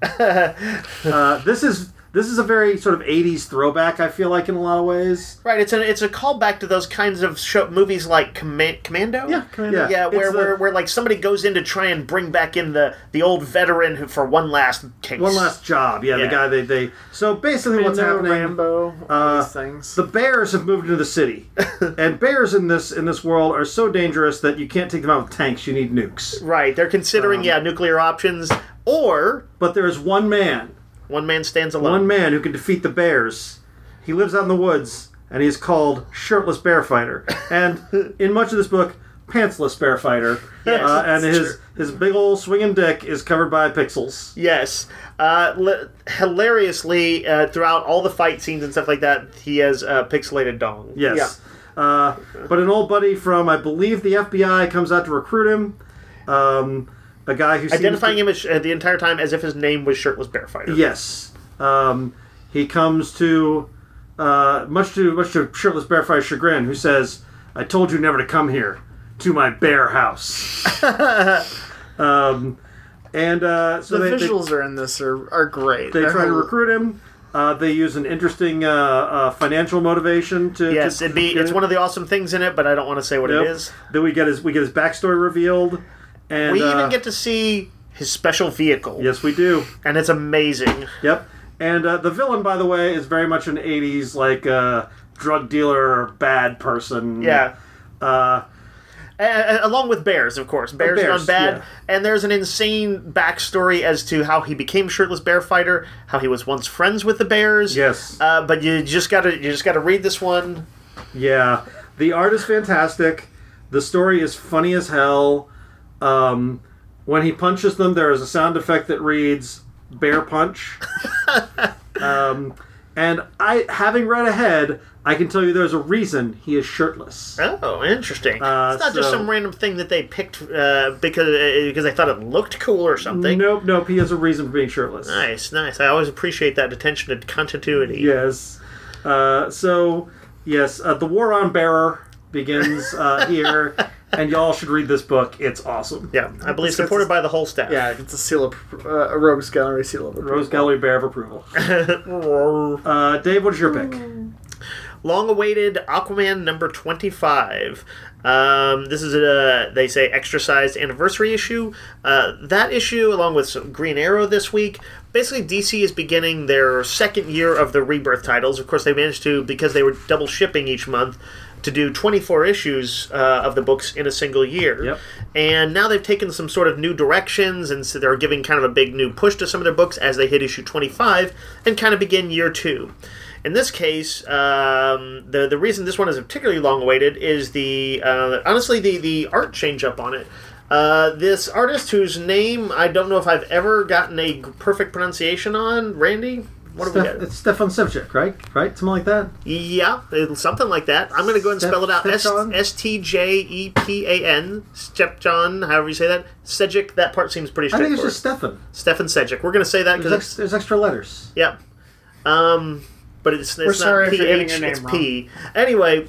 uh, this is this is a very sort of eighties throwback. I feel like in a lot of ways. Right, it's a it's a callback to those kinds of show, movies like Command, Commando. Yeah, Commando. Yeah. yeah, where, It's the- where where like somebody goes in to try and bring back in the the old veteran who for one last case. One last job. Yeah, Yeah. the guy they they. So basically, what's Commando, happening? Rambo, all Uh, these things. The bears have moved into the city, and bears in this in this world are so dangerous that you can't take them out with tanks. You need nukes. Right, they're considering Um, yeah nuclear options, or But there is one man, one man stands alone. one man who can defeat the bears. He lives out in the woods, and he is called Shirtless Bear Fighter. And in much of this book, Pantsless Bear Fighter. Yes, uh, and that's his his big old swinging dick is covered by pixels. Yes. Uh, li- hilariously, uh, throughout all the fight scenes and stuff like that, he has a pixelated dong. Yes. Uh, but an old buddy from, I believe, the F B I comes out to recruit him. Um, a guy who seems Identifying to, him as, uh, the entire time as if his name was Shirtless Bear Fighter. Yes. Um, he comes to, uh, much to much to Shirtless Bear Fighter's chagrin, who says, "I told you never to come here, to my bear house." um, and uh, so the they, they, visuals are in this are, are great. they They're try to hel- recruit him. Uh, they use an interesting uh, uh, financial motivation to. Yes, to it'd be, get it's it. one of the awesome things in it, but I don't want to say what Yep. it is. Then we get his we get his backstory revealed, and We uh, even get to see his special vehicle, yes, we do. and it's amazing. Yep. And uh, the villain, by the way, is very much an eighties like uh, drug dealer, bad person. Yeah. Uh, A- a- along with Bears, of course. Bears, Bears, gone bad. yeah. And there's an insane backstory as to how he became Shirtless Bear Fighter, how he was once friends with the Bears. yes. Uh, but you just gotta you just gotta read this one. Yeah. The art is fantastic. The story is funny as hell. Um, when he punches them, there is a sound effect that reads "bear punch." um, And I, having read ahead, I can tell you there's a reason he is shirtless. Oh, interesting. Uh, it's not just so- some random thing that they picked uh, because uh, because they thought it looked cool or something. Nope, nope. He has a reason for being shirtless. Nice, nice. I always appreciate that attention to continuity. Yes. Uh, so, yes, uh, the War on Bearer begins uh, here, and y'all should read this book. It's awesome. Yeah, I believe It's- supported it's- by the whole staff. Yeah, it's a seal of uh, a Rogues Gallery seal of approval. Rose Gallery Bear of Approval. uh, Dave, what is your pick? Long-awaited Aquaman number twenty-five. Um, this is a, they say, extra-sized anniversary issue. Uh, that issue, along with some Green Arrow this week, basically D C is beginning their second year of the Rebirth titles. Of course, they managed to, because they were double shipping each month, to do twenty-four issues uh, of the books in a single year. Yep. And now they've taken some sort of new directions, and so they're giving kind of a big new push to some of their books as they hit issue twenty-five and kind of begin year two. In this case, um, the the reason this one is particularly long awaited is the uh, honestly the the art change up on it. Uh, this artist whose name I don't know if I've ever gotten a perfect pronunciation on, Randy. What do we Steph- got? it's Stefan Sevcik, right? Right? Something like that? Yeah, it's something like that. I'm going to go ahead and spell it out. S Stepjon? S T J E P A N. Stepjon, however you say that. Sejic, that part seems pretty I think straightforward. it's just Stefan. Stefan Sejic. We're going to say that There's, because ex- there's extra letters. yeah. Um, but it's, it's We're not sorry if P you're getting H, your name it's wrong. P. Anyway,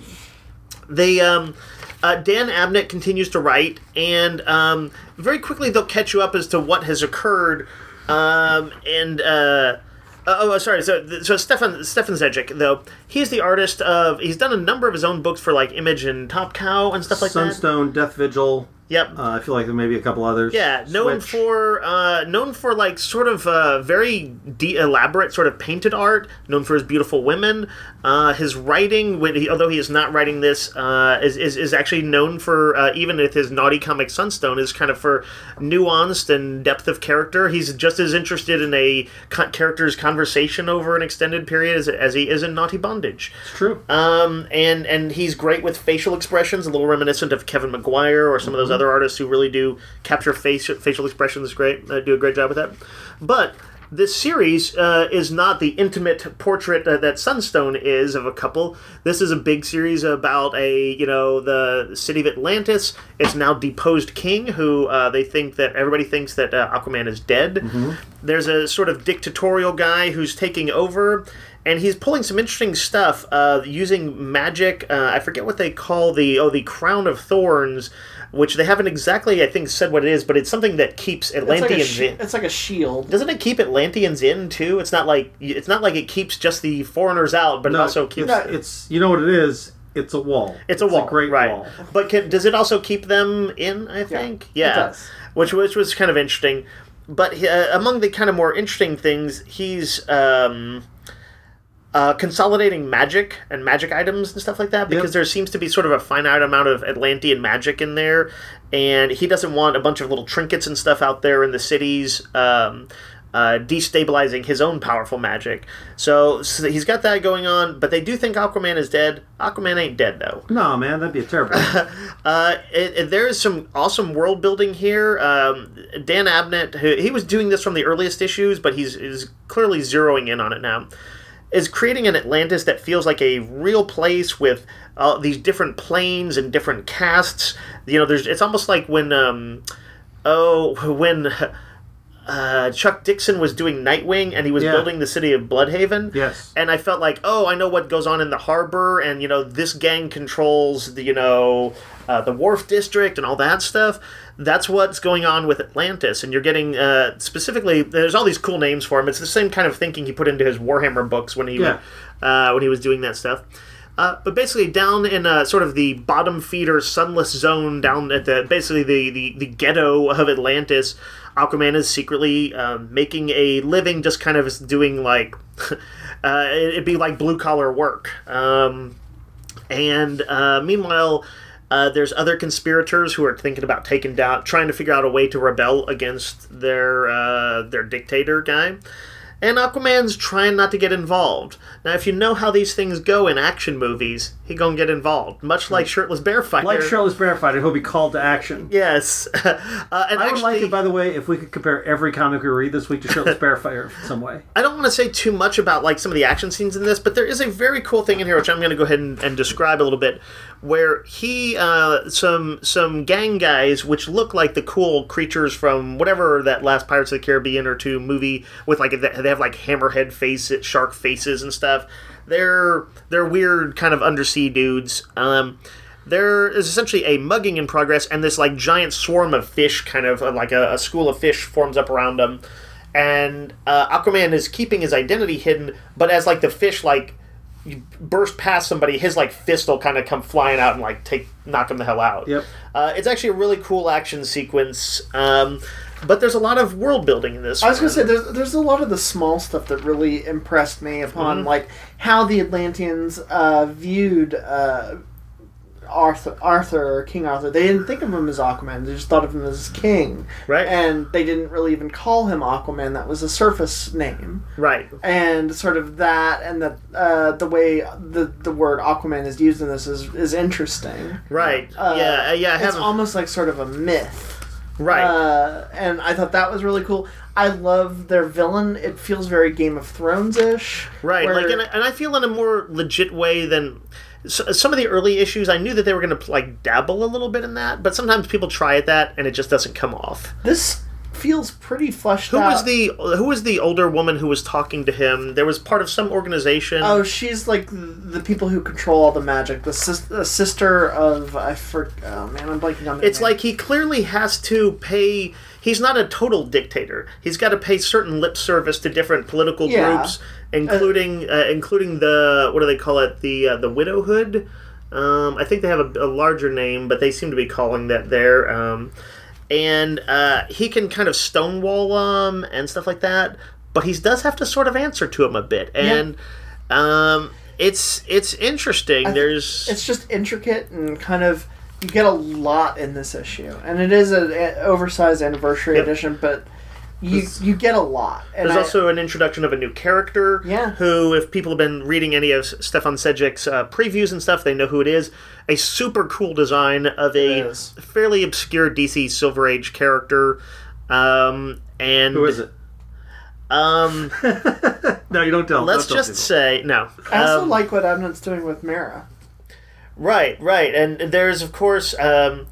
they um, uh, Dan Abnett continues to write, and um, very quickly they'll catch you up as to what has occurred. Um, and uh, oh, oh, sorry. So, so Stefan Stefan Sejic, though, he's the artist of. He's done a number of his own books for like Image and Top Cow and stuff like that. Sunstone, Death Vigil. Yep. Uh, I feel like there may be a couple others. Yeah, known Switch. for uh, known for like sort of uh, very de- elaborate sort of painted art. Known for his beautiful women. Uh, his writing, when he, although he is not writing this, uh, is, is is actually known for uh, even with his naughty comic Sunstone is kind of for nuanced and depth of character. He's just as interested in a co- character's conversation over an extended period as, as he is in Naughty Bondage. It's true. Um, and and he's great with facial expressions, a little reminiscent of Kevin Maguire or some of those other artists who really do capture face, facial expressions. Great, uh, do a great job with that. But this series uh, is not the intimate portrait uh, that Sunstone is of a couple. This is a big series about a you know the city of Atlantis. It's now deposed king who uh, they think that everybody thinks that uh, Aquaman is dead. There's a sort of dictatorial guy who's taking over. And he's pulling some interesting stuff uh, using magic. Uh, I forget what they call the oh the Crown of Thorns, which they haven't exactly I think said what it is, but it's something that keeps It's like, a Atlanteans shi- in. it's like a shield. Doesn't it keep Atlanteans in too? It's not like it's not like it keeps just the foreigners out, but it No, also keeps. it's, it's you know what it is. It's a wall. It's a wall, a great right? wall. But can, does it also keep them in? I think, yeah, it does. Which which was kind of interesting. But uh, among the kind of more interesting things, he's um, uh, consolidating magic and magic items and stuff like that because Yep. there seems to be sort of a finite amount of Atlantean magic in there, and he doesn't want a bunch of little trinkets and stuff out there in the cities. Um, Uh, destabilizing his own powerful magic. So, so he's got that going on, but they do think Aquaman is dead. Aquaman ain't dead, though. No, man, that'd be a terrible. Uh, it, it- there is some awesome world building here. Um, Dan Abnett, who, he was doing this from the earliest issues, but he's is clearly zeroing in on it now, is creating an Atlantis that feels like a real place with uh, these different planes and different castes. You know, there's it's almost like when, um, oh, when... Uh, Chuck Dixon was doing Nightwing, and he was Yeah. building the city of Bloodhaven. Yes. And I felt like, oh, I know what goes on in the harbor, and you know, this gang controls the, you know, uh, the Wharf District and all that stuff. That's what's going on with Atlantis, and you're getting uh, specifically. There's all these cool names for him. It's the same kind of thinking he put into his Warhammer books when he Yeah. uh, when he was doing that stuff. Uh, but basically, down in uh, sort of the bottom feeder, sunless zone, down at the basically the, the, the ghetto of Atlantis, Aquaman is secretly uh, making a living, just kind of doing like uh, it'd be like blue collar work. Um, and uh, meanwhile, uh, there's other conspirators who are thinking about taking down, trying to figure out a way to rebel against their uh, their dictator guy. And Aquaman's trying not to get involved. Now, if you know how these things go in action movies, he gonna get involved. Much like Shirtless Bear Fighter. Like Shirtless Bear Fighter, he'll be called to action. Yes. uh, and I would actually, like it, by the way, if we could compare every comic we read this week to Shirtless Bear Fighter in some way. I don't want to say too much about like some of the action scenes in this, but there is a very cool thing in here, which I'm going to go ahead and, and describe a little bit, where he, uh, some some gang guys, which look like the cool creatures from whatever that last Pirates of the Caribbean or two movie with like they have like hammerhead faces, shark faces and stuff. They're they're weird kind of undersea dudes. Um, there is essentially a mugging in progress, and this like giant swarm of fish, kind of uh, like a, a school of fish, forms up around them. And uh, Aquaman is keeping his identity hidden, but as like the fish like you burst past somebody, his like fist will kind of come flying out and like take knock him the hell out. Yep. Uh, it's actually a really cool action sequence. Um, But there's a lot of world building in this. I was going to one. say, there's, there's a lot of the small stuff that really impressed me upon, Mm-hmm. like, how the Atlanteans uh, viewed uh, Arthur, Arthur, or King Arthur. They didn't think of him as Aquaman, they just thought of him as king. Right. And they didn't really even call him Aquaman, that was a surface name. Right. And sort of that, and the, uh, the way the, the word Aquaman is used in this is, is interesting. Right. Uh, yeah. uh, Yeah. I It's haven't. almost like sort of a myth. Right. Uh, and I thought that was really cool. I love their villain. It feels very Game of Thrones-ish. Right, where- like, and, and I feel in a more legit way than so, some of the early issues. I knew that they were going to like dabble a little bit in that, but sometimes people try at that and it just doesn't come off. This feels pretty fleshed Who out. was the Who was the older woman who was talking to him? There was part of some organization. Oh, she's like the people who control all the magic. The, sis- the sister of I for oh man, I'm blanking on the It's name. like he clearly has to pay. He's not a total dictator. He's got to pay certain lip service to different political Yeah. groups, including uh, including the what do they call it? The uh, the widowhood. Um, I think they have a, a larger name, but they seem to be calling that there. Um, and uh, he can kind of stonewall them and stuff like that, but he does have to sort of answer to him a bit, and um, it's it's interesting. I thi- There's It's just intricate and kind of you get a lot in this issue, and it is an oversized anniversary Yep. edition, but you you get a lot. And There's I- also an introduction of a new character. Yeah. Who, if people have been reading any of Stefan Sedgwick's uh, previews and stuff, they know who it is. A super cool design of a It is. fairly obscure D C Silver Age character. Um, and Who is it? Um, No, you don't tell. let's Don't tell just people. say no. I also Um, like what Abnett's doing with Mara. Right, right, and there's of course, um,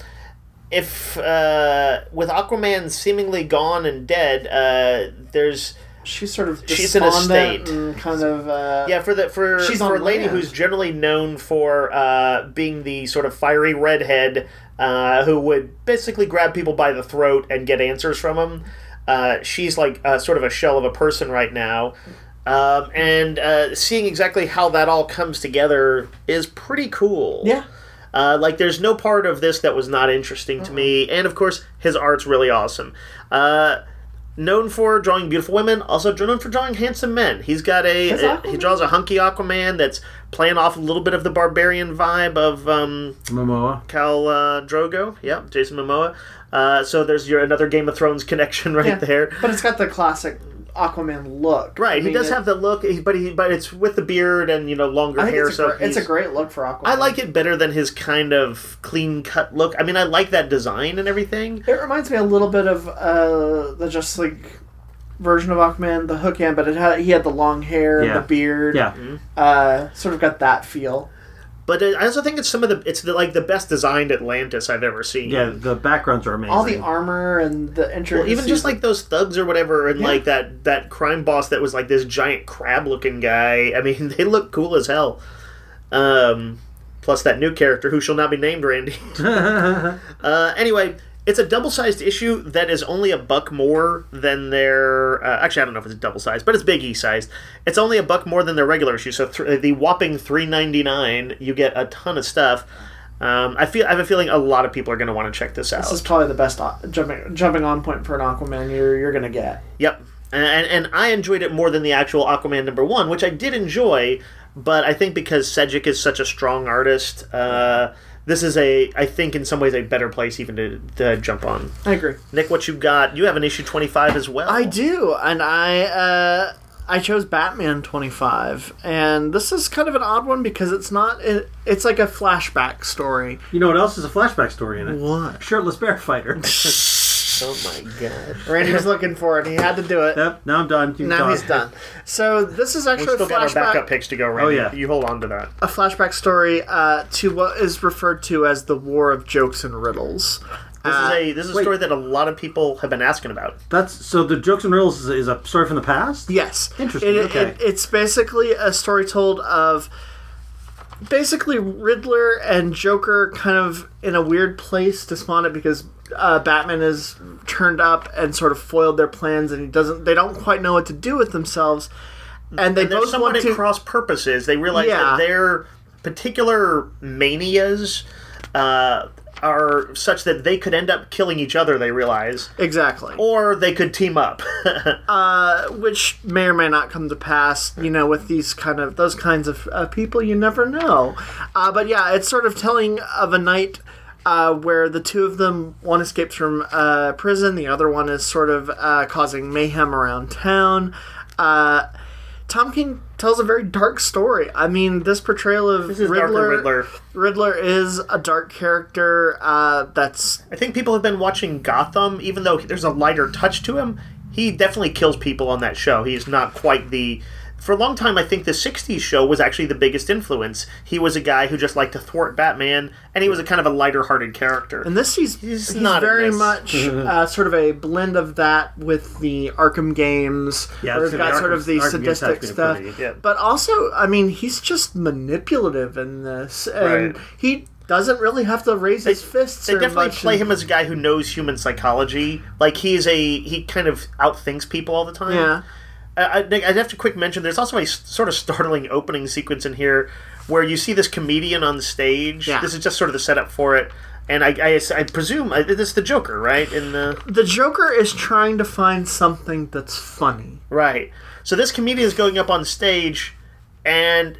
if uh, with Aquaman seemingly gone and dead, uh, there's. She's sort of She's in a despondent state. and kind of uh, Yeah, for the for She's for a on lady land. who's generally known for uh, being the sort of fiery redhead uh, who would basically grab people by the throat and get answers from them. Uh, she's like uh, sort of a shell of a person right now, um, and uh, seeing exactly how that all comes together is pretty cool. Yeah. Uh, like, there's no part of this that was not interesting to me, and of course, his art's really awesome. Uh, known for drawing beautiful women, also known for drawing handsome men. He's got a, His a- Aquaman? he draws a hunky Aquaman that's playing off a little bit of the barbarian vibe of um, Momoa. Cal uh, Drogo. Yep, Jason Momoa. Uh, so there's your another Game of Thrones connection right yeah. there. But it's got the classic Aquaman look. Right, I he mean, does it- have the look, he- but he but it's with the beard and you know longer I think hair. it's a, so gr- it's a he's- great look for Aquaman. I like it better than his kind of clean cut look. I mean, I like that design and everything. It reminds me a little bit of uh, the Justice League version of Aquaman, the hook hand, but it had he had the long hair, Yeah. the beard. Yeah. Uh, sort of got that feel. But I also think it's some of the it's the, like the best designed Atlantis I've ever seen. Yeah, the backgrounds are amazing. All the armor and the intricacies. Well, even just like those thugs or whatever, and Yeah. like that that crime boss that was like this giant crab looking guy. I mean, they look cool as hell. Um, plus that new character who shall not be named, Randy. uh, anyway. It's a double-sized issue that is only a buck more than their... Uh, actually, I don't know if it's double-sized, but it's Big E-sized. It's only a buck more than their regular issue, so th- the whopping three ninety-nine, you get a ton of stuff. Um, I feel I have a feeling a lot of people are going to want to check this out. This is probably the best o- jumping jumping on point for an Aquaman you're you're gonna get. Yep. And, and I enjoyed it more than the actual Aquaman number one, which I did enjoy, but I think because Sedgwick is such a strong artist, uh, this is a, I think in some ways, a better place even to, to jump on. I agree. Nick, what you got? You have an issue twenty-five as well. I do, and I uh, I chose Batman twenty-five, and this is kind of an odd one because it's not. It, it's like a flashback story. You know what else is a flashback story in it? What? Shirtless Bear Fighter. Oh my god. Randy was looking for it. He had to do it. Yep, now I'm done. You can Now talk. he's done. So this is We actually still a got our backup flashback, picks to go, Randy. Oh, yeah. You hold on to that. a flashback story uh, to what is referred to as the War of Jokes and Riddles. This Uh, is a this is a wait. story that a lot of people have been asking about. That's so. The Jokes and Riddles is, is a story from the past. Yes. Interesting, It- okay. it- it's basically a story told of basically Riddler and Joker kind of in a weird place, despondent because uh, Batman is turned up and sort of foiled their plans, and he doesn't. They don't quite know what to do with themselves, and they And they're both somewhat want at to. cross purposes. They realize Yeah. that their particular manias uh, are such that they could end up killing each other, they realize. Exactly. Or they could team up. Uh, which may or may not come to pass, you know, with these kind of, those kinds of uh, people, you never know. Uh, but yeah, it's sort of telling of a night uh, where the two of them, one escapes from uh, prison, the other one is sort of uh, causing mayhem around town. Uh, Tom King tells a very dark story. I mean, this portrayal of This is Riddler, Darker Riddler. Riddler is a dark character uh, that's I think people have been watching Gotham, even though there's a lighter touch to him. He definitely kills people on that show. He's not quite the... For a long time, I think the sixties show was actually the biggest influence. He was a guy who just liked to thwart Batman, and he was a kind of a lighter-hearted character. And this he's, He's he's, not in very this. much uh, sort of a blend of that with the Arkham games. Yeah, where it's we've gonna got be sort Arkham- of the Arkham games sadistic has been stuff. pretty- Yeah. But also, I mean, he's just manipulative in this. And Right. he doesn't really have to raise his fists They or definitely much. play and- him as a guy who knows human psychology. Like, he's a... He kind of outthinks people all the time. Yeah. I, I'd I'd have to quick mention, there's also a s- sort of startling opening sequence in here where you see this comedian on the stage. Yeah. This is just sort of the setup for it. And I, I, I presume I, this is the Joker, right? In the The Joker is trying to find something that's funny. right. So this comedian is going up on stage and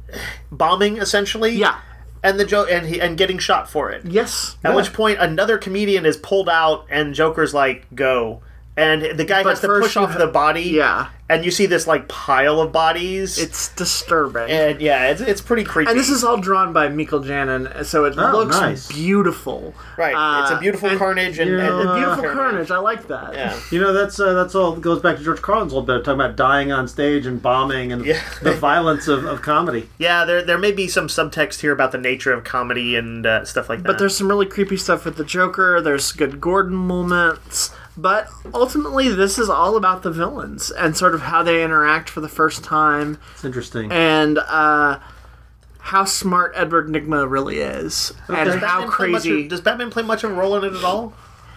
bombing essentially. Yeah. And the jo- and he and getting shot for it. Yes. At Yeah. which point another comedian is pulled out and Joker's like, "Go." And the guy But has to first push you off ha- the body. Yeah. And you see this like pile of bodies. It's disturbing. and yeah, it's, it's pretty creepy. And this is all drawn by Michael Janin, so it Oh, looks nice. beautiful. right. it's a Uh, beautiful and- carnage and, Yeah. and A beautiful Carnage. carnage. I like that. Yeah. You know, that's uh, that's all goes back to George Carlin's old bit of talking about dying on stage and bombing and Yeah. the violence of, of comedy. Yeah, there there may be some subtext here about the nature of comedy and uh, stuff like that. But there's some really creepy stuff with the Joker. There's good Gordon moments. But ultimately, this is all about the villains and sort of how they interact for the first time It's interesting. and uh, how smart Edward Nygma really is Okay. and Does how Batman play much crazy of- does Batman play much of a role in it at all?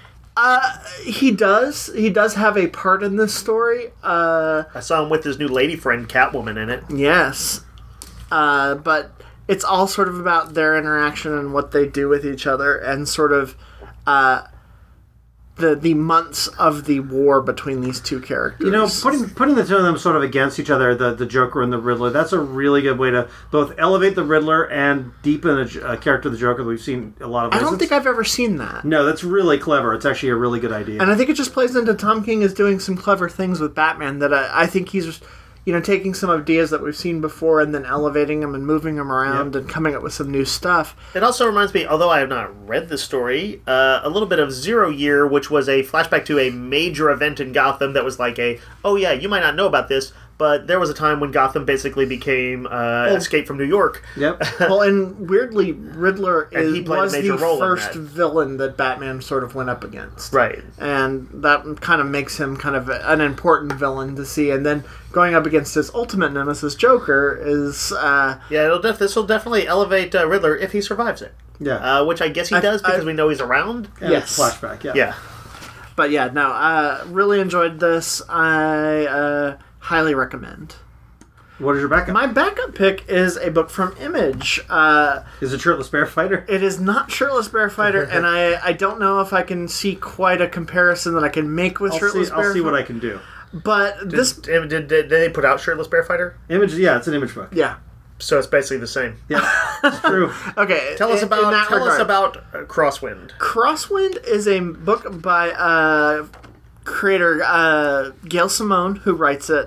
he does. He does have a part in this story. Uh, I saw him with his new lady friend Catwoman in it. yes, uh, but it's all sort of about their interaction and what they do with each other and sort of. Uh, the the months of the war between these two characters. You know, putting putting the two of them sort of against each other, the, the Joker and the Riddler, that's a really good way to both elevate the Riddler and deepen a, a character of the Joker that we've seen a lot of. I don't instances. think I've ever seen that. No, that's really clever. It's actually a really good idea. And I think it just plays into Tom King is doing some clever things with Batman that I, I think he's, you know, taking some ideas that we've seen before and then elevating them and moving them around Yep. and coming up with some new stuff. It also reminds me, although I have not read the story, uh, a little bit of Zero Year, which was a flashback to a major event in Gotham that was like a, oh yeah, you might not know about this, but there was a time when Gotham basically became uh, Escape from New York. Yep. Well, and weirdly, Riddler And is, he played a was major the role in first that. villain that Batman sort of went up against. Right. And that kind of makes him kind of an important villain to see. And then going up against his ultimate nemesis, Joker, is... Uh, Yeah, it'll def- this will definitely elevate uh, Riddler if he survives it. Yeah. Uh, which I guess he I- does because I- we know he's around. And yes. it's a flashback, yeah. Yeah. But yeah, no, uh, really enjoyed this. I uh, highly recommend. What is your backup? My backup pick is a book from Image. Uh, Is it Shirtless Bear Fighter? it is not Shirtless Bear Fighter, and I, I don't know if I can see quite a comparison that I can make with I'll Shirtless see, Bear I'll see what Fighter. I can do. But this, Did, did, did they put out Shirtless Bear Fighter? Image, yeah, it's an image book. yeah. So it's basically the same. Yeah, it's true. Okay, Tell us in- about in that tell us regard. about uh, Crosswind. Crosswind is a book by uh, creator uh, Gail Simone, who writes it,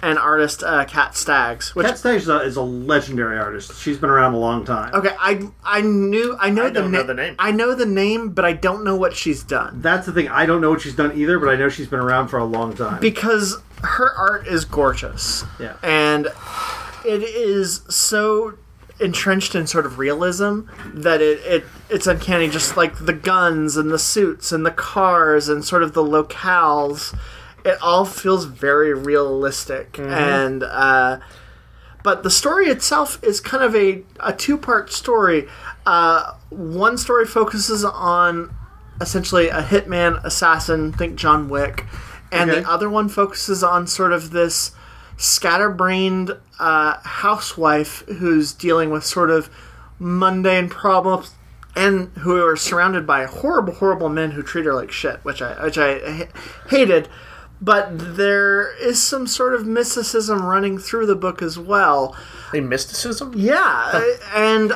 and artist uh, Kat Staggs. Which, Kat Staggs is a, is a legendary artist. She's been around a long time. okay, I I knew I know I the don't na- know the name. I know the name, but I don't know what she's done That's the thing. I don't know what she's done either, but I know she's been around for a long time. because her art is gorgeous. Yeah. and it is so entrenched in sort of realism that it, it it's uncanny. Just like the guns and the suits and the cars and sort of the locales, it all feels very realistic. And uh, but the story itself is kind of a, a two-part story. Uh, one story focuses on essentially a hitman assassin, think John Wick, and Okay. the other one focuses on sort of this scatterbrained uh, housewife who's dealing with sort of mundane problems and who are surrounded by horrible, horrible men who treat her like shit, which I which I h- hated. But there is some sort of mysticism running through the book as well. A mysticism? Yeah, and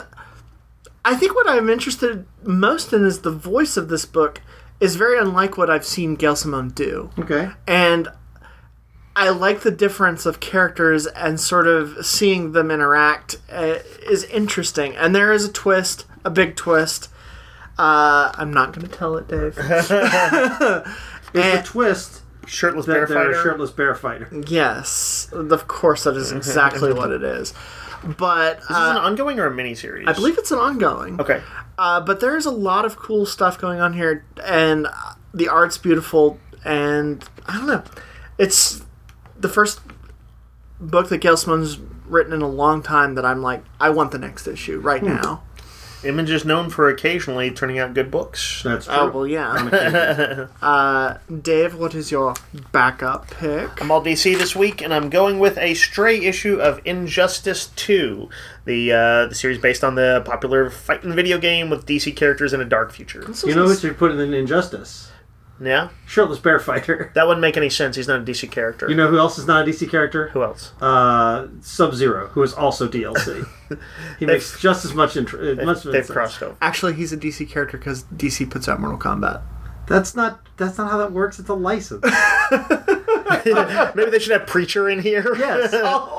I think what I'm interested most in is the voice of this book is very unlike what I've seen Gail Simone do. Okay. And I like the difference of characters, and sort of seeing them interact uh, is interesting. And there is a twist, a big twist. Uh, I'm not going to tell it, Dave. Is the And- twist Shirtless that bear they're a fighter? shirtless bear fighter? Yes, of course, that is exactly what it is. But Is this uh, an ongoing or a miniseries? I believe it's an ongoing. Okay. Uh, but there's a lot of cool stuff going on here, and the art's beautiful, and I don't know. It's the first book that Gail Simone's written in a long time that I'm like, I want the next issue right now. Image is known for occasionally turning out good books. That's true. Oh, well, yeah. uh, Dave, what is your backup pick? I'm all D C this week, and I'm going with a stray issue of Injustice two, the uh, the series based on the popular fighting video game with D C characters in a dark future. You know what you put in Injustice? Yeah? Shirtless bear fighter. That wouldn't make any sense. He's not a D C character. You know who else is not a D C character? Who else? Uh, Sub-Zero, who is also D L C. He makes just as much, int- uh, much They've sense. crossed over. Actually, he's a D C character because D C puts out Mortal Kombat. That's not. That's not how that works. It's a license. Maybe they should have Preacher in here. Yes.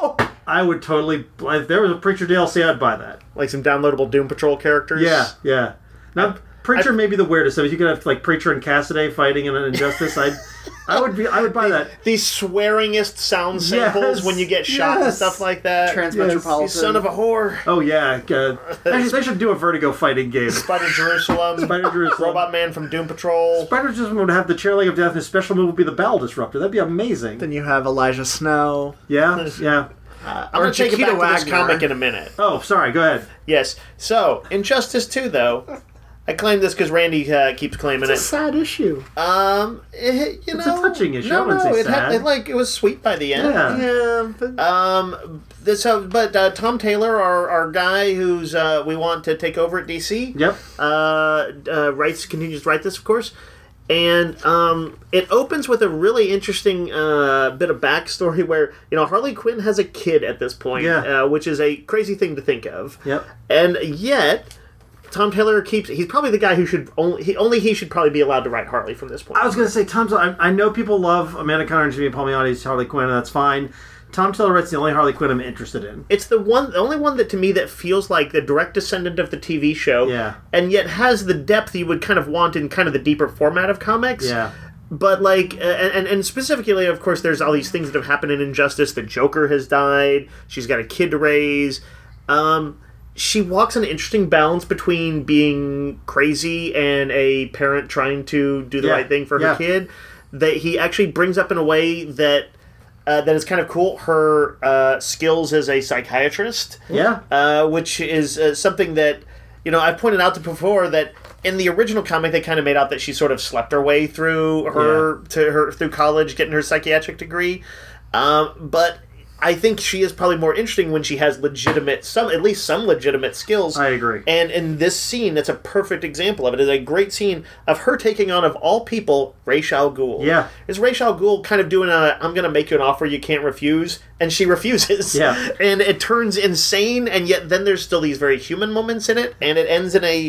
I would totally. If there was a Preacher D L C, I'd buy that. Like some downloadable Doom Patrol characters. Yeah, yeah. Now, Preacher I- may be the weirdest. So if you could have like Preacher and Cassidy fighting in an Injustice, I, I would be. I would buy that. These swearingest sound samples Yes, when you get shot and yes. stuff like that. Transmetropolitan. You son of a whore. Oh yeah. Uh, actually, they should do a Vertigo fighting game. Spider Jerusalem. Spider Jerusalem. Robot Man from Doom Patrol. Spider Jerusalem would have the chair leg of death, and his special move would be the Bowel Disruptor. That'd be amazing. Then you have Elijah Snow. Yeah, yeah. I'm Or going to take it Chiquita back to this Wagner. comic in a minute. Oh, sorry. Go ahead. Yes. So, Injustice two, though. I claim this because Randy uh, keeps claiming It's a it. sad issue. Um, it, you It's know, a touching issue. I No, wouldn't no, say it, had, sad. it like it was sweet by the end. Yeah. Yeah, but Um, this, uh, but uh, Tom Taylor, our, our guy who's uh, we want to take over at D C. Yep. Uh, uh, writes continues to write this, of course, and um, it opens with a really interesting uh, bit of backstory where you know Harley Quinn has a kid at this point, Yeah. uh, which is a crazy thing to think of. Yep. And yet, Tom Taylor keeps. He's probably the guy who should only. He, only he should probably be allowed to write Harley from this point. I was going to say, Tom's. I, I know people love Amanda Conner and Jimmy Palmiotti's Harley Quinn, and that's fine. Tom Taylor writes the only Harley Quinn I'm interested in. It's the one, the only one that to me that feels like the direct descendant of the T V show, Yeah. and yet has the depth you would kind of want in kind of the deeper format of comics. Yeah. But like, uh, and and specifically, of course, there's all these things that have happened in Injustice. The Joker has died. She's got a kid to raise. Um, she walks an interesting balance between being crazy and a parent trying to do the Yeah. right thing for her Yeah. kid. That he actually brings up in a way that uh, that is kind of cool. Her uh, skills as a psychiatrist. Yeah. Uh, which is uh, something that, you know, I've pointed out to before that in the original comic they kind of made out that she sort of slept her way through her to her through college, getting her psychiatric degree. Um, but I think she is probably more interesting when she has legitimate, some at least some legitimate skills. I agree. And in this scene, that's a perfect example of it. It's a great scene of her taking on, of all people, Ra's al Ghul. Yeah. Is Ra's al Ghul kind of doing a, I'm going to make you an offer you can't refuse, and she refuses. Yeah. And it turns insane, and yet then there's still these very human moments in it, and it ends in a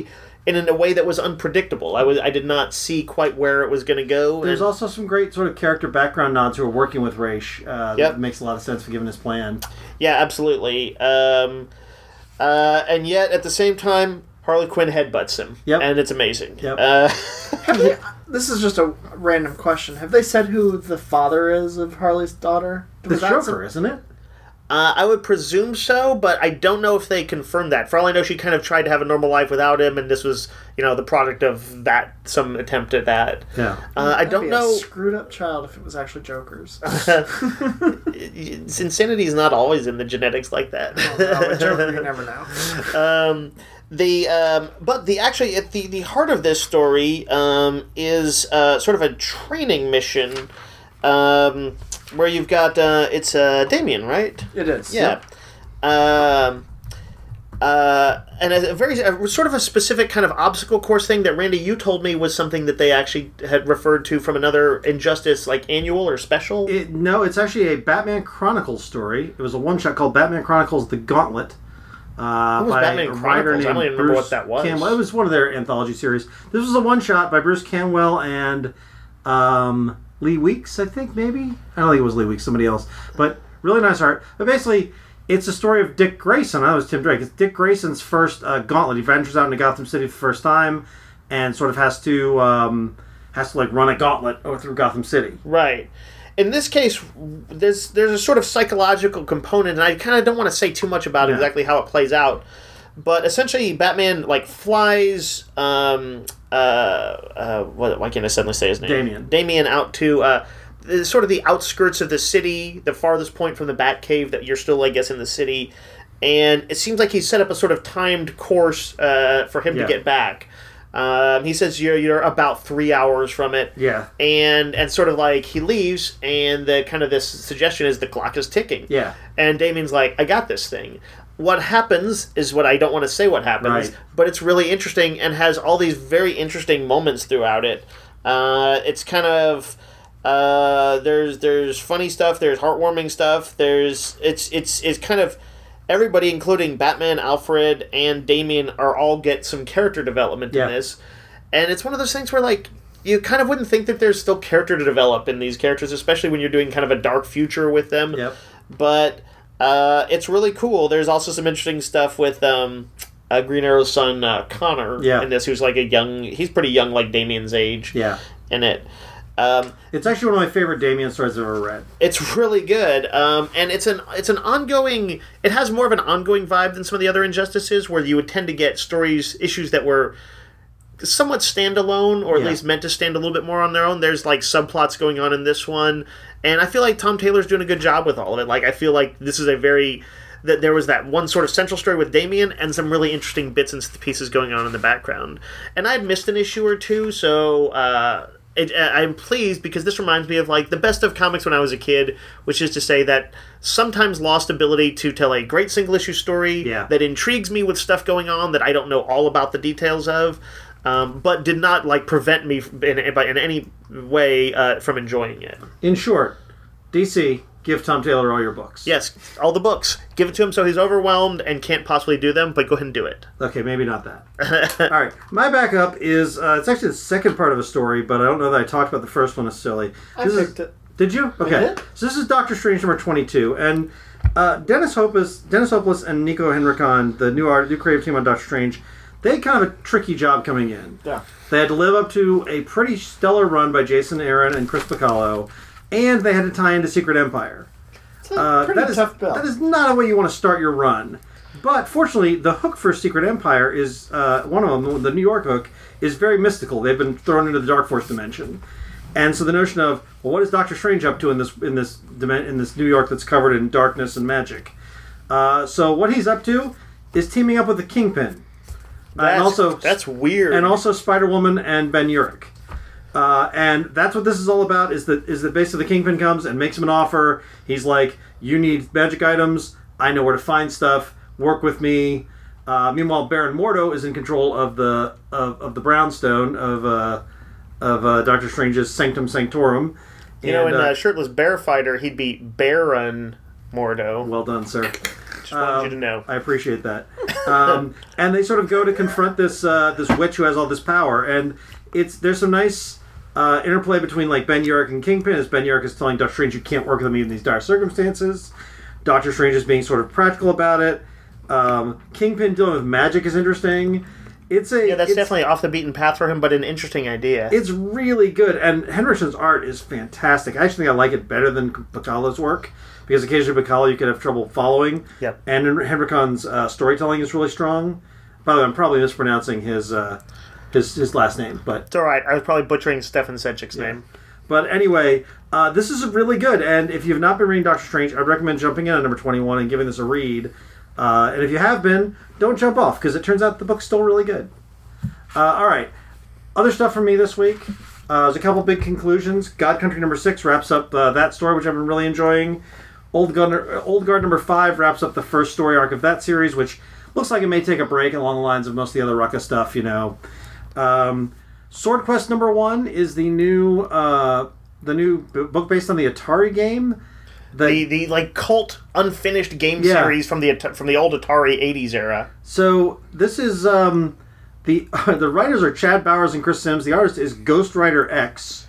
and in a way that was unpredictable. I was I did not see quite where it was going to go. There's and, also some great sort of character background nods who are working with Ra's. Uh, Yep. That makes a lot of sense for given his plan. yeah, absolutely. Um, uh, and yet, at the same time, Harley Quinn headbutts him. Yep. And it's amazing. Yep. Uh, Have they, this is just a random question. Have they said who the father is of Harley's daughter? The Was that Joker, some- isn't it? Uh, I would presume so, but I don't know if they confirmed that. For all I know, she kind of tried to have a normal life without him, and this was, you know, the product of that, some attempt at that. Yeah. Uh, I That'd don't be know. A screwed up child if it was actually Joker's. Insanity is not always in the genetics like that. No, with Joker, you never know. um, the um, but the actually at the the heart of this story um, is uh, sort of a training mission. Um, where you've got uh, it's uh, Damien, right? It is. Yeah. Um, uh, and a, a very a, sort of a specific kind of obstacle course thing that Randy, you told me was something that they actually had referred to from another Injustice like annual or special. It, no, it's actually a Batman Chronicles story. It was a one shot called Batman Chronicles: The Gauntlet. Uh, What was by Batman a writer Chronicles? I named don't even remember Bruce what that was. Canwell. It was one of their anthology series. This was a one shot by Bruce Canwell and um, Lee Weeks, I think, maybe? I don't think it was Lee Weeks, somebody else. But really nice art. But basically, it's a story of Dick Grayson. I was Tim Drake. It's Dick Grayson's first uh, gauntlet. He ventures out into Gotham City for the first time and sort of has to, um, has to like, run a gauntlet through Gotham City. Right. In this case, there's there's a sort of psychological component, and I kind of don't want to say too much about Yeah. exactly how it plays out. But essentially, Batman like flies. Um, uh, uh, what? Why can't I suddenly say his name? Damian. Damian out to uh, the, sort of the outskirts of the city, the farthest point from the Batcave that you're still, I guess, in the city. And it seems like he's set up a sort of timed course uh, for him Yeah. to get back. Um, he says you're you're about three hours from it. Yeah. And and sort of like he leaves, and the kind of this suggestion is the clock is ticking. Yeah. And Damien's like, I got this thing. What happens is what I don't want to say what happens, Right. but it's really interesting and has all these very interesting moments throughout it. Uh, it's kind of uh, there's there's funny stuff, there's heartwarming stuff, there's it's it's it's kind of everybody, including Batman, Alfred, and Damien, are all get some character development Yeah. in this, and it's one of those things where like. You kind of wouldn't think that there's still character to develop in these characters, especially when you're doing kind of a dark future with them. Yep. But uh, it's really cool. There's also some interesting stuff with um, uh, Green Arrow's son, uh, Connor, Yeah. in this, who's like a young... He's pretty young, like Damien's age Yeah. in it. Um, It's actually one of my favorite Damian stories I've ever read. it's really good, um, and it's an it's an ongoing... It has more of an ongoing vibe than some of the other Injustices, where you would tend to get stories, issues that were somewhat standalone, or at Yeah. least meant to stand a little bit more on their own. There's like subplots going on in this one, and I feel like Tom Taylor's doing a good job with all of it. Like I feel like this is a very that there was that one sort of central story with Damien and some really interesting bits and pieces going on in the background. And I had missed an issue or two, so uh, it, I'm pleased because this reminds me of like the best of comics when I was a kid, which is to say that sometimes lost ability to tell a great single issue story Yeah. that intrigues me with stuff going on that I don't know all about the details of. Um, but did not like prevent me in, in any way uh, from enjoying it. In short, D C, give Tom Taylor all your books. Yes, all the books. Give it to him so he's overwhelmed and can't possibly do them, but go ahead and do it. Okay, maybe not that. All right, my backup is uh, it's actually the second part of a story, but I don't know that I talked about the first one necessarily. I This is- picked it. Did you? Okay. did. So this is Doctor Strange number twenty-two, and uh, Dennis Hopeless, Dennis Hopeless, and Nico Henrikon, the new art, new creative team on Doctor Strange, they had kind of a tricky job coming in. Yeah. They had to live up to a pretty stellar run by Jason Aaron and Chris Bacallo, and they had to tie into Secret Empire. It's a Uh, pretty that is, tough bill. That is not a way you want to start your run. But fortunately, the hook for Secret Empire is uh, one of them. The New York hook is very mystical. They've been thrown into the Dark Force dimension, and so the notion of well, what is Doctor Strange up to in this in this dimen- in this New York that's covered in darkness and magic? Uh, so what he's up to is teaming up with the Kingpin, uh, That's, and also that's weird. and also Spider Woman and Ben Urich. Uh, and that's what this is all about. Is that is that basically the Kingpin comes and makes him an offer. He's like, "You need magic items. I know where to find stuff. Work with me." Uh, meanwhile, Baron Mordo is in control of the of, of the Brownstone of uh, of uh, Doctor Strange's Sanctum Sanctorum. you know, And, in uh, uh, Shirtless Bear Fighter, he'd be Baron Mordo. well done, sir. Just wanted you to know. I appreciate that. um, and they sort of go to confront this uh, this witch who has all this power, and it's there's some nice uh, interplay between like Ben Urich and Kingpin, as Ben Urich is telling Doctor Strange you can't work with him even in these dire circumstances. Doctor Strange is being sort of practical about it. Um, Kingpin dealing with magic is interesting. It's a yeah, that's it's, definitely off the beaten path for him, but an interesting idea. It's really good, and Henderson's art is fantastic. I actually think I like it better than Bacala's work, because occasionally Bacala you could have trouble following. Yep. And Henricon's uh, storytelling is really strong. By the way, I'm probably mispronouncing his uh, his his last name, but It's all right. I was probably butchering Stefan Sedgwick's yeah. name. But anyway, uh, this is really good, and if you've not been reading Doctor Strange, I'd recommend jumping in at number twenty-one and giving this a read. Uh, and if you have been, don't jump off, because it turns out the book's still really good. Uh, all right. Other stuff from me this week. Uh, there's a couple big conclusions. God Country number six wraps up uh, that story, which I've been really enjoying. Old Guard, Old Guard number five wraps up the first story arc of that series, which looks like it may take a break along the lines of most of the other Rucka stuff, you know. Um, Sword Quest number one is the new uh, the new b- book based on the Atari game. The the like cult unfinished game Yeah. series from the At- from the old Atari eighties era. So this is um, the the writers are Chad Bowers and Chris Sims. The artist is Ghostwriter X,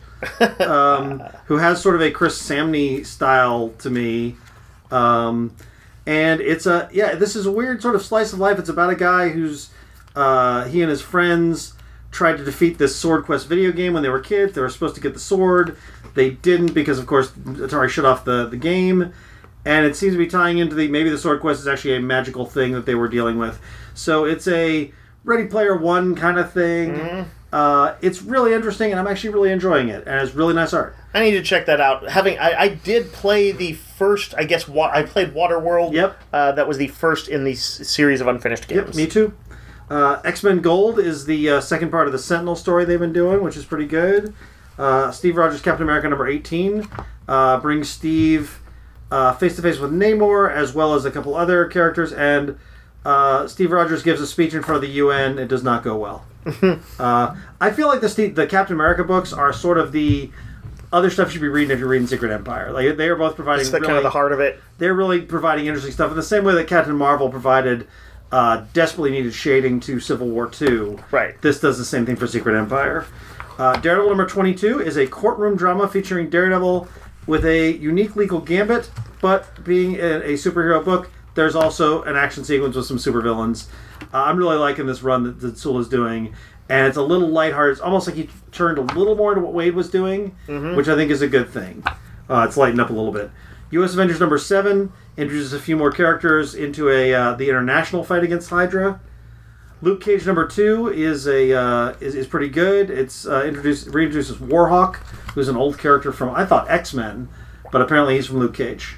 um, who has sort of a Chris Samney style to me. Um, and it's a yeah, this is a weird sort of slice of life. It's about a guy who's uh, he and his friends tried to defeat this Sword Quest video game when they were kids. They were supposed to get the sword. They didn't because, of course, Atari shut off the, the game. And it seems to be tying into the... Maybe the Sword Quest is actually a magical thing that they were dealing with. So it's a Ready Player One kind of thing. Mm-hmm. Uh, it's really interesting, and I'm actually really enjoying it. And it's really nice art. I need to check that out. Having I, I did play the first, I guess, wa- I played Waterworld. Yep. Uh, that was the first in the s- series of unfinished games. Yep, me too. Uh, X-Men Gold is the uh, second part of the Sentinel story they've been doing, which is pretty good. Uh, Steve Rogers' Captain America number eighteen uh, brings Steve uh, face-to-face with Namor, as well as a couple other characters, and uh, Steve Rogers gives a speech in front of the U N. It does not go well. uh, I feel like the, Steve, the Captain America books are sort of the other stuff you should be reading if you're reading Secret Empire. Like they are both providing It's the, really, kind of the heart of it. They're really providing interesting stuff in the same way that Captain Marvel provided uh, desperately needed shading to Civil War two. Right. This does the same thing for Secret Empire. Uh, Daredevil number twenty-two is a courtroom drama featuring Daredevil with a unique legal gambit, but being a, a superhero book, there's also an action sequence with some supervillains. Uh, I'm really liking this run that, that Sewell is doing, and it's a little lighthearted. It's almost like he turned a little more into what Wade was doing, mm-hmm. which I think is a good thing. Uh, it's lightened up a little bit. U S Avengers number seven introduces a few more characters into a uh, the international fight against Hydra. Luke Cage number two is a uh, is, is pretty good. It's uh, introduced reintroduces Warhawk, who's an old character from I thought X-Men, but apparently he's from Luke Cage.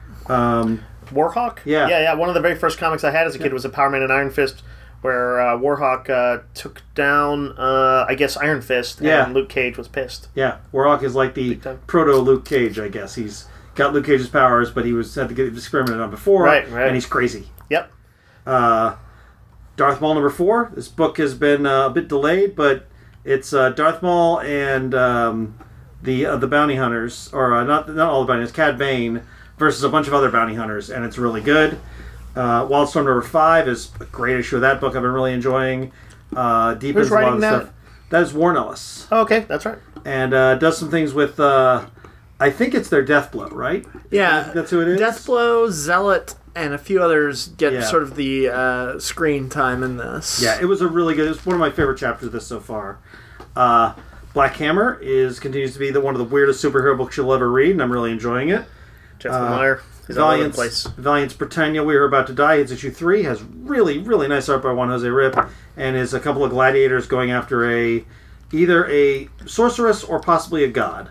Um, Warhawk? Yeah. Yeah, yeah. One of the very first comics I had as a kid was a Power Man and Iron Fist, where uh, Warhawk uh, took down, uh, I guess, Iron Fist, Yeah. and Luke Cage was pissed. yeah, Warhawk is like the Big time. proto Luke Cage, I guess. He's got Luke Cage's powers, but he was had to get experimented on before, Right, right. and he's crazy. Yep. Uh, Darth Maul number four. This book has been uh, a bit delayed, but it's uh, Darth Maul and um, the uh, the bounty hunters, or uh, not not all the bounty hunters, Cad Bane versus a bunch of other bounty hunters, and it's really good. Uh, Wildstorm number five is a great issue of that book. I've been really enjoying. Uh, deep Who's into a lot writing of that? stuff. That is Warren Ellis, Oh, okay, that's right. and uh, does some things with. Uh, I think it's their Death Blow, right? Yeah, That's who it is? Deathblow, Zealot, and a few others get Yeah. sort of the uh, screen time in this. Yeah, it was a really good. It was one of my favorite chapters of this so far. Uh, Black Hammer is continues to be the one of the weirdest superhero books you'll ever read, and I'm really enjoying it. Jeff Uh, Lemire is all over the Valiant's, place. Valiant's Britannia, We Are About to Die, it's issue three, has really, really nice art by Juan Jose Rip, and is a couple of gladiators going after a either a sorceress or possibly a god.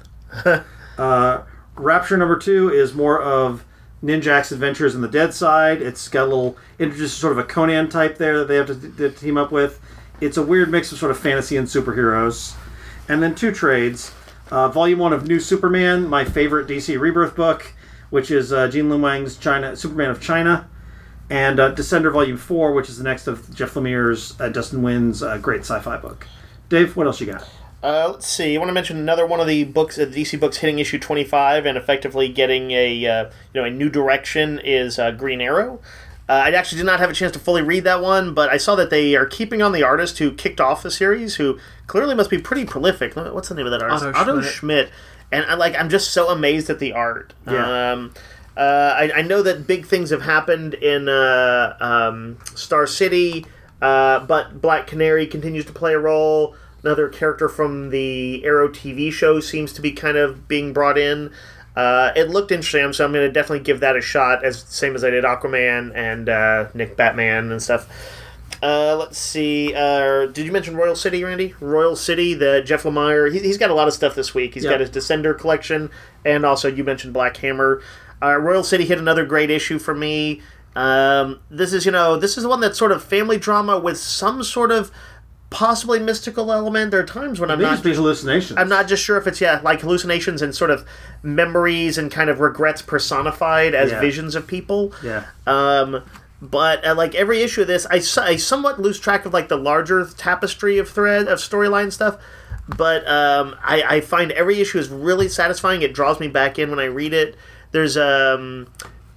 uh, Rapture number two is more of Ninjak's adventures in the dead side. It's got a little, introduces sort of a Conan type there that they have to, to team up with. It's a weird mix of sort of fantasy and superheroes. And then two trades. Uh, volume one of New Superman, my favorite D C Rebirth book, which is uh, Jean Lin Wang's China, Superman of China. And uh, Descender Volume four, which is the next of Jeff Lemire's, uh, Dustin Nguyen's uh, great sci-fi book. Dave, what else you got? Uh, let's see. I want to mention another one of the books, uh, the D C books hitting issue twenty-five and effectively getting a uh, you know a new direction is uh, Green Arrow. Uh, I actually did not have a chance to fully read that one, but I saw that they are keeping on the artist who kicked off the series, who clearly must be pretty prolific. What's the name of that artist? Otto Otto Schmidt. Schmidt. And I like, I'm just so amazed at the art. Yeah. Um, uh, I, I know that big things have happened in uh, um, Star City, uh, but Black Canary continues to play a role. Another character from the Arrow T V show seems to be kind of being brought in. Uh, it looked interesting, so I'm going to definitely give that a shot, as same as I did Aquaman and uh, Nick Batman and stuff. Uh, let's see. Uh, did you mention Royal City, Randy? Royal City, the Jeff Lemire. He, he's got a lot of stuff this week. He's Yeah. got his Descender collection, and also you mentioned Black Hammer. Uh, Royal City hit another great issue for me. Um, this is, you know, this is the one that's sort of family drama with some sort of possibly mystical element. There are times when I'm Maybe not it's these hallucinations. I'm not just sure if it's, yeah, like hallucinations and sort of memories and kind of regrets personified as Yeah. visions of people. Yeah. Um, but uh, like every issue of this, I, so- I somewhat lose track of like the larger tapestry of thread of storyline stuff. But um, I, I find every issue is really satisfying. It draws me back in when I read it. There's um,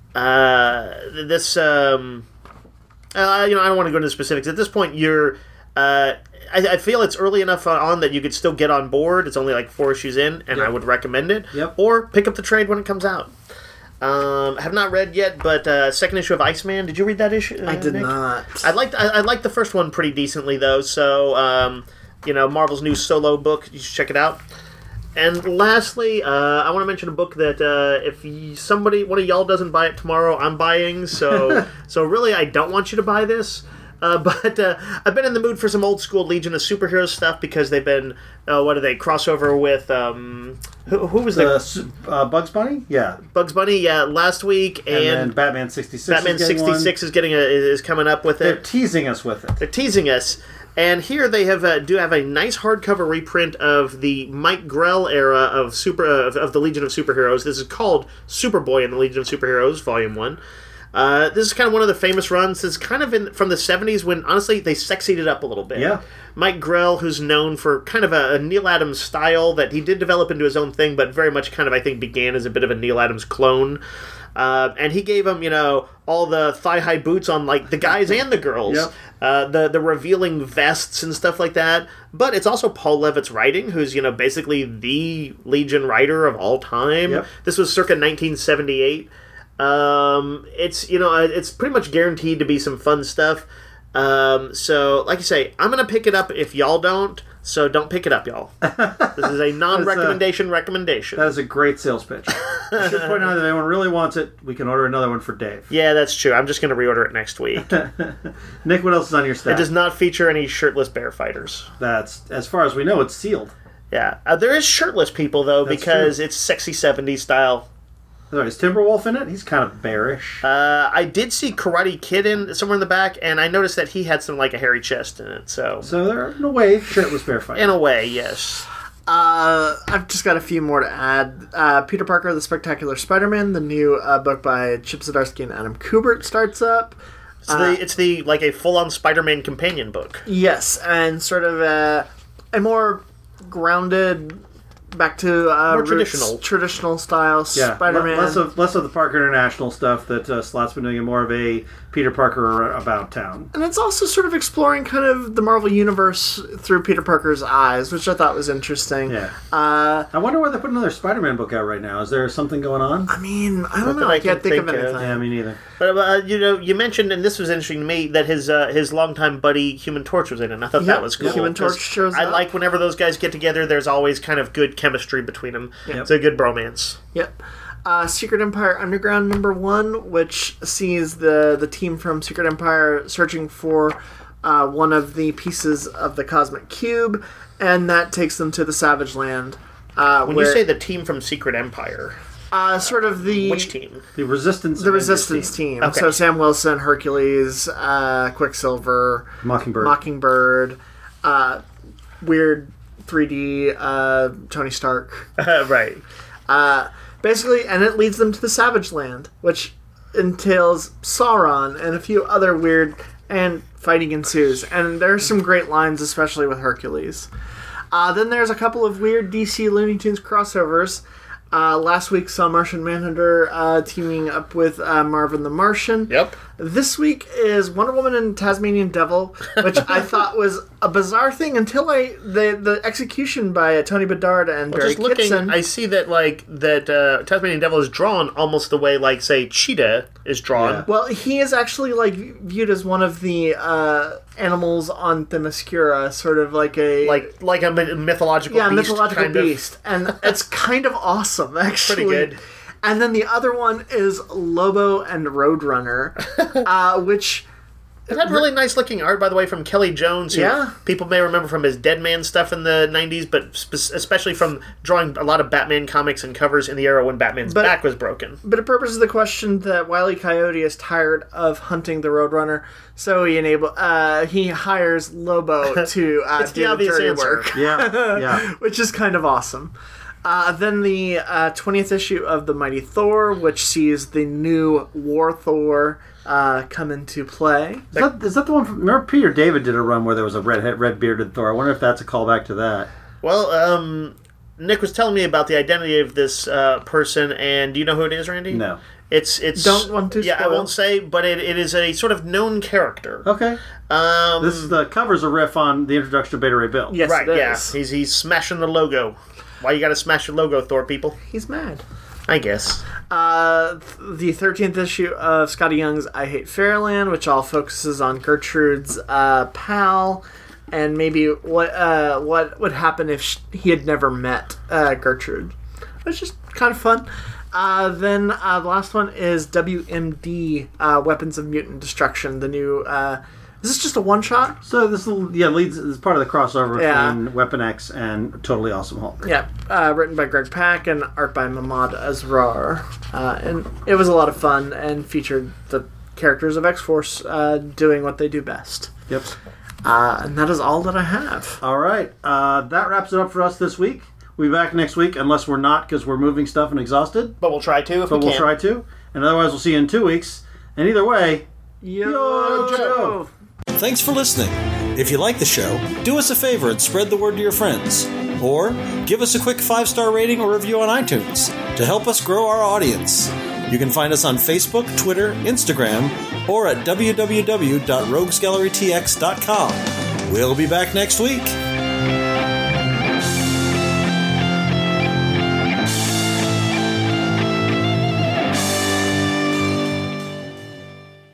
uh, this um, uh, you know, I don't want to go into the specifics at this point. You're uh, I, I feel it's early enough on that you could still get on board. It's only like four issues in, and Yep. I would recommend it. Yep. Or pick up the trade when it comes out. Um, have not read yet, but uh, second issue of Iceman. Did you read that issue? Uh, I did Nick? not. I liked I, I liked the first one pretty decently though. So um, you know, Marvel's new solo book. You should check it out. And lastly, uh, I want to mention a book that uh, if y- somebody, one of y'all doesn't buy it tomorrow, I'm buying. So, so really, I don't want you to buy this. Uh, but uh, I've been in the mood for some old school Legion of Superheroes stuff because they've been, uh, what do they, crossover with, um, who, who was the, Uh, su- uh, Bugs Bunny? Yeah. Bugs Bunny, yeah, last week, And, and, then Batman sixty-six Batman is getting sixty-six one. is getting a, is coming up with They're it. teasing us with it. They're teasing us. And here they have uh, do have a nice hardcover reprint of the Mike Grell era of super of, of the Legion of Superheroes. This is called Superboy in the Legion of Superheroes, Volume One. Uh, this is kind of one of the famous runs. It's kind of in from the seventies when honestly they sexied it up a little bit. Yeah. Mike Grell, who's known for kind of a, a Neil Adams style that he did develop into his own thing, but very much kind of I think began as a bit of a Neil Adams clone. Uh, and he gave him, you know, all the thigh-high boots on, like, the guys and the girls. Yep. Uh, the the revealing vests and stuff like that. But it's also Paul Levitt's writing, who's, you know, basically the Legion writer of all time. Yep. This was circa nineteen seventy-eight. Um, it's, you know, it's pretty much guaranteed to be some fun stuff. Um, so, like I say, I'm going to pick it up if y'all don't. So don't pick it up, y'all. This is a non-recommendation recommendation. That is a great sales pitch. I should point out that if anyone really wants it, we can order another one for Dave. Yeah, that's true. I'm just going to reorder it next week. Nick, what else is on your stack? It does not feature any shirtless bear fighters. That's, as far as we know, it's sealed. Yeah. Uh, there is shirtless people, though, That's because true. it's sexy seventies style. Sorry, is Timberwolf in it? He's kind of bearish. Uh, I did see Karate Kid in somewhere in the back, and I noticed that he had some, like, a hairy chest in it, so... So they're, in a way, shirtless bear fight. In a way, yes. Uh, I've just got a few more to add. Uh, Peter Parker, The Spectacular Spider-Man, the new uh, book by Chip Zdarsky and Adam Kubert starts up. It's, the, it's the, like, a full-on Spider-Man companion book. Yes, and sort of a, a more grounded, back to uh, More roots, traditional. traditional style Yeah, Spider-Man. less of less of the Parker International stuff that uh, Slott's been doing, and more of a Peter Parker about town. And it's also sort of exploring kind of the Marvel Universe through Peter Parker's eyes, which I thought was interesting. Yeah. Uh, I wonder why they're putting another Spider-Man book out right now. Is there something going on? I mean, I Not don't that know. I I can't can think, think of of. anything. Yeah, me neither. But, uh, you know, you mentioned, and this was interesting to me, that his uh, his longtime buddy Human Torch was in it, and I thought Yep, that was cool. Human Torch 'cause shows I up. like whenever those guys get together, there's always kind of good chemistry between them. It's a good bromance. Yep. Uh, Secret Empire Underground number one, which sees the, the team from Secret Empire searching for uh, one of the pieces of the Cosmic Cube, and that takes them to the Savage Land. Uh, When where, you say the team from Secret Empire, uh, sort of the which team? The Resistance. the Resistance team. Okay. So Sam Wilson, Hercules, uh, Quicksilver, Mockingbird. Mockingbird, uh, weird three D uh, Tony Stark. Right. Uh, basically, and it leads them to the Savage Land, which entails Sauron and a few other weird, and fighting ensues. And there's some great lines, especially with Hercules. Uh, then there's a couple of weird D C Looney Tunes crossovers. Uh, last week saw Martian Manhunter uh, teaming up with uh, Marvin the Martian. Yep. This week is Wonder Woman and Tasmanian Devil, which I thought was a bizarre thing until I the the execution by Tony Bedard and Well, Barry just looking, Kitson. I see that like that uh, Tasmanian Devil is drawn almost the way like say Cheetah is drawn. Yeah. Well, he is actually like viewed as one of the uh, animals on Themyscira, sort of like a Like like a myth- mythological yeah beast, mythological kind of. beast, and it's kind of awesome actually. Pretty good. And then the other one is Lobo and Roadrunner, uh, which It had really nice looking art, by the way, from Kelly Jones, who Yeah. people may remember from his Dead Man stuff in the nineties, but spe- especially from drawing a lot of Batman comics and covers in the era when Batman's But- back was broken. But it purposes the question that Wile E. Coyote is tired of hunting the Roadrunner, so he enable uh, he hires Lobo to uh, It's the do the obvious dirty answer. work, Yeah, yeah. which is kind of awesome. Uh, then the uh, twentieth issue of The Mighty Thor, which sees the new War Thor uh, come into play. Is that, is that the one from... Remember Peter David did a run where there was a red red bearded Thor. I wonder if that's a callback to that. Well, um, Nick was telling me about the identity of this uh, person, and do you know who it is, Randy? No. It's it's Don't want to Yeah, I spoil. won't say, but it, it is a sort of known character. Okay. Um, This is the cover's a riff on the introduction of Beta Ray Bill. Yes, right, it yeah. is. He's he's smashing the logo. Why you got to smash your logo, Thor people? He's mad. I guess. Uh, the thirteenth issue of Scotty Young's I Hate Fairyland, which all focuses on Gertrude's uh, pal, and maybe what uh, what would happen if sh- he had never met uh, Gertrude. It's just kind of fun. Uh, then uh, the last one is W M D, uh, Weapons of Mutant Destruction, the new... Uh, is this just a one-shot? So this will, yeah, leads is part of the crossover Yeah. between Weapon X and Totally Awesome Hulk. Yeah, uh, written by Greg Pak and art by Mahmoud Asrar. Uh, and it was a lot of fun and featured the characters of X-Force uh, doing what they do best. Yep. Uh, and that is all that I have. All right. Uh, that wraps it up for us this week. We'll be back next week, unless we're not, because we're moving stuff and exhausted. But we'll try to if But we we'll can. try to. And otherwise, we'll see you in two weeks. And either way, Yo, Yo, Joe. Thanks for listening. If you like the show, do us a favor and spread the word to your friends. Or give us a quick five-star rating or review on iTunes to help us grow our audience. You can find us on Facebook, Twitter, Instagram, or at w w w dot rogues gallery t x dot com. We'll be back next week.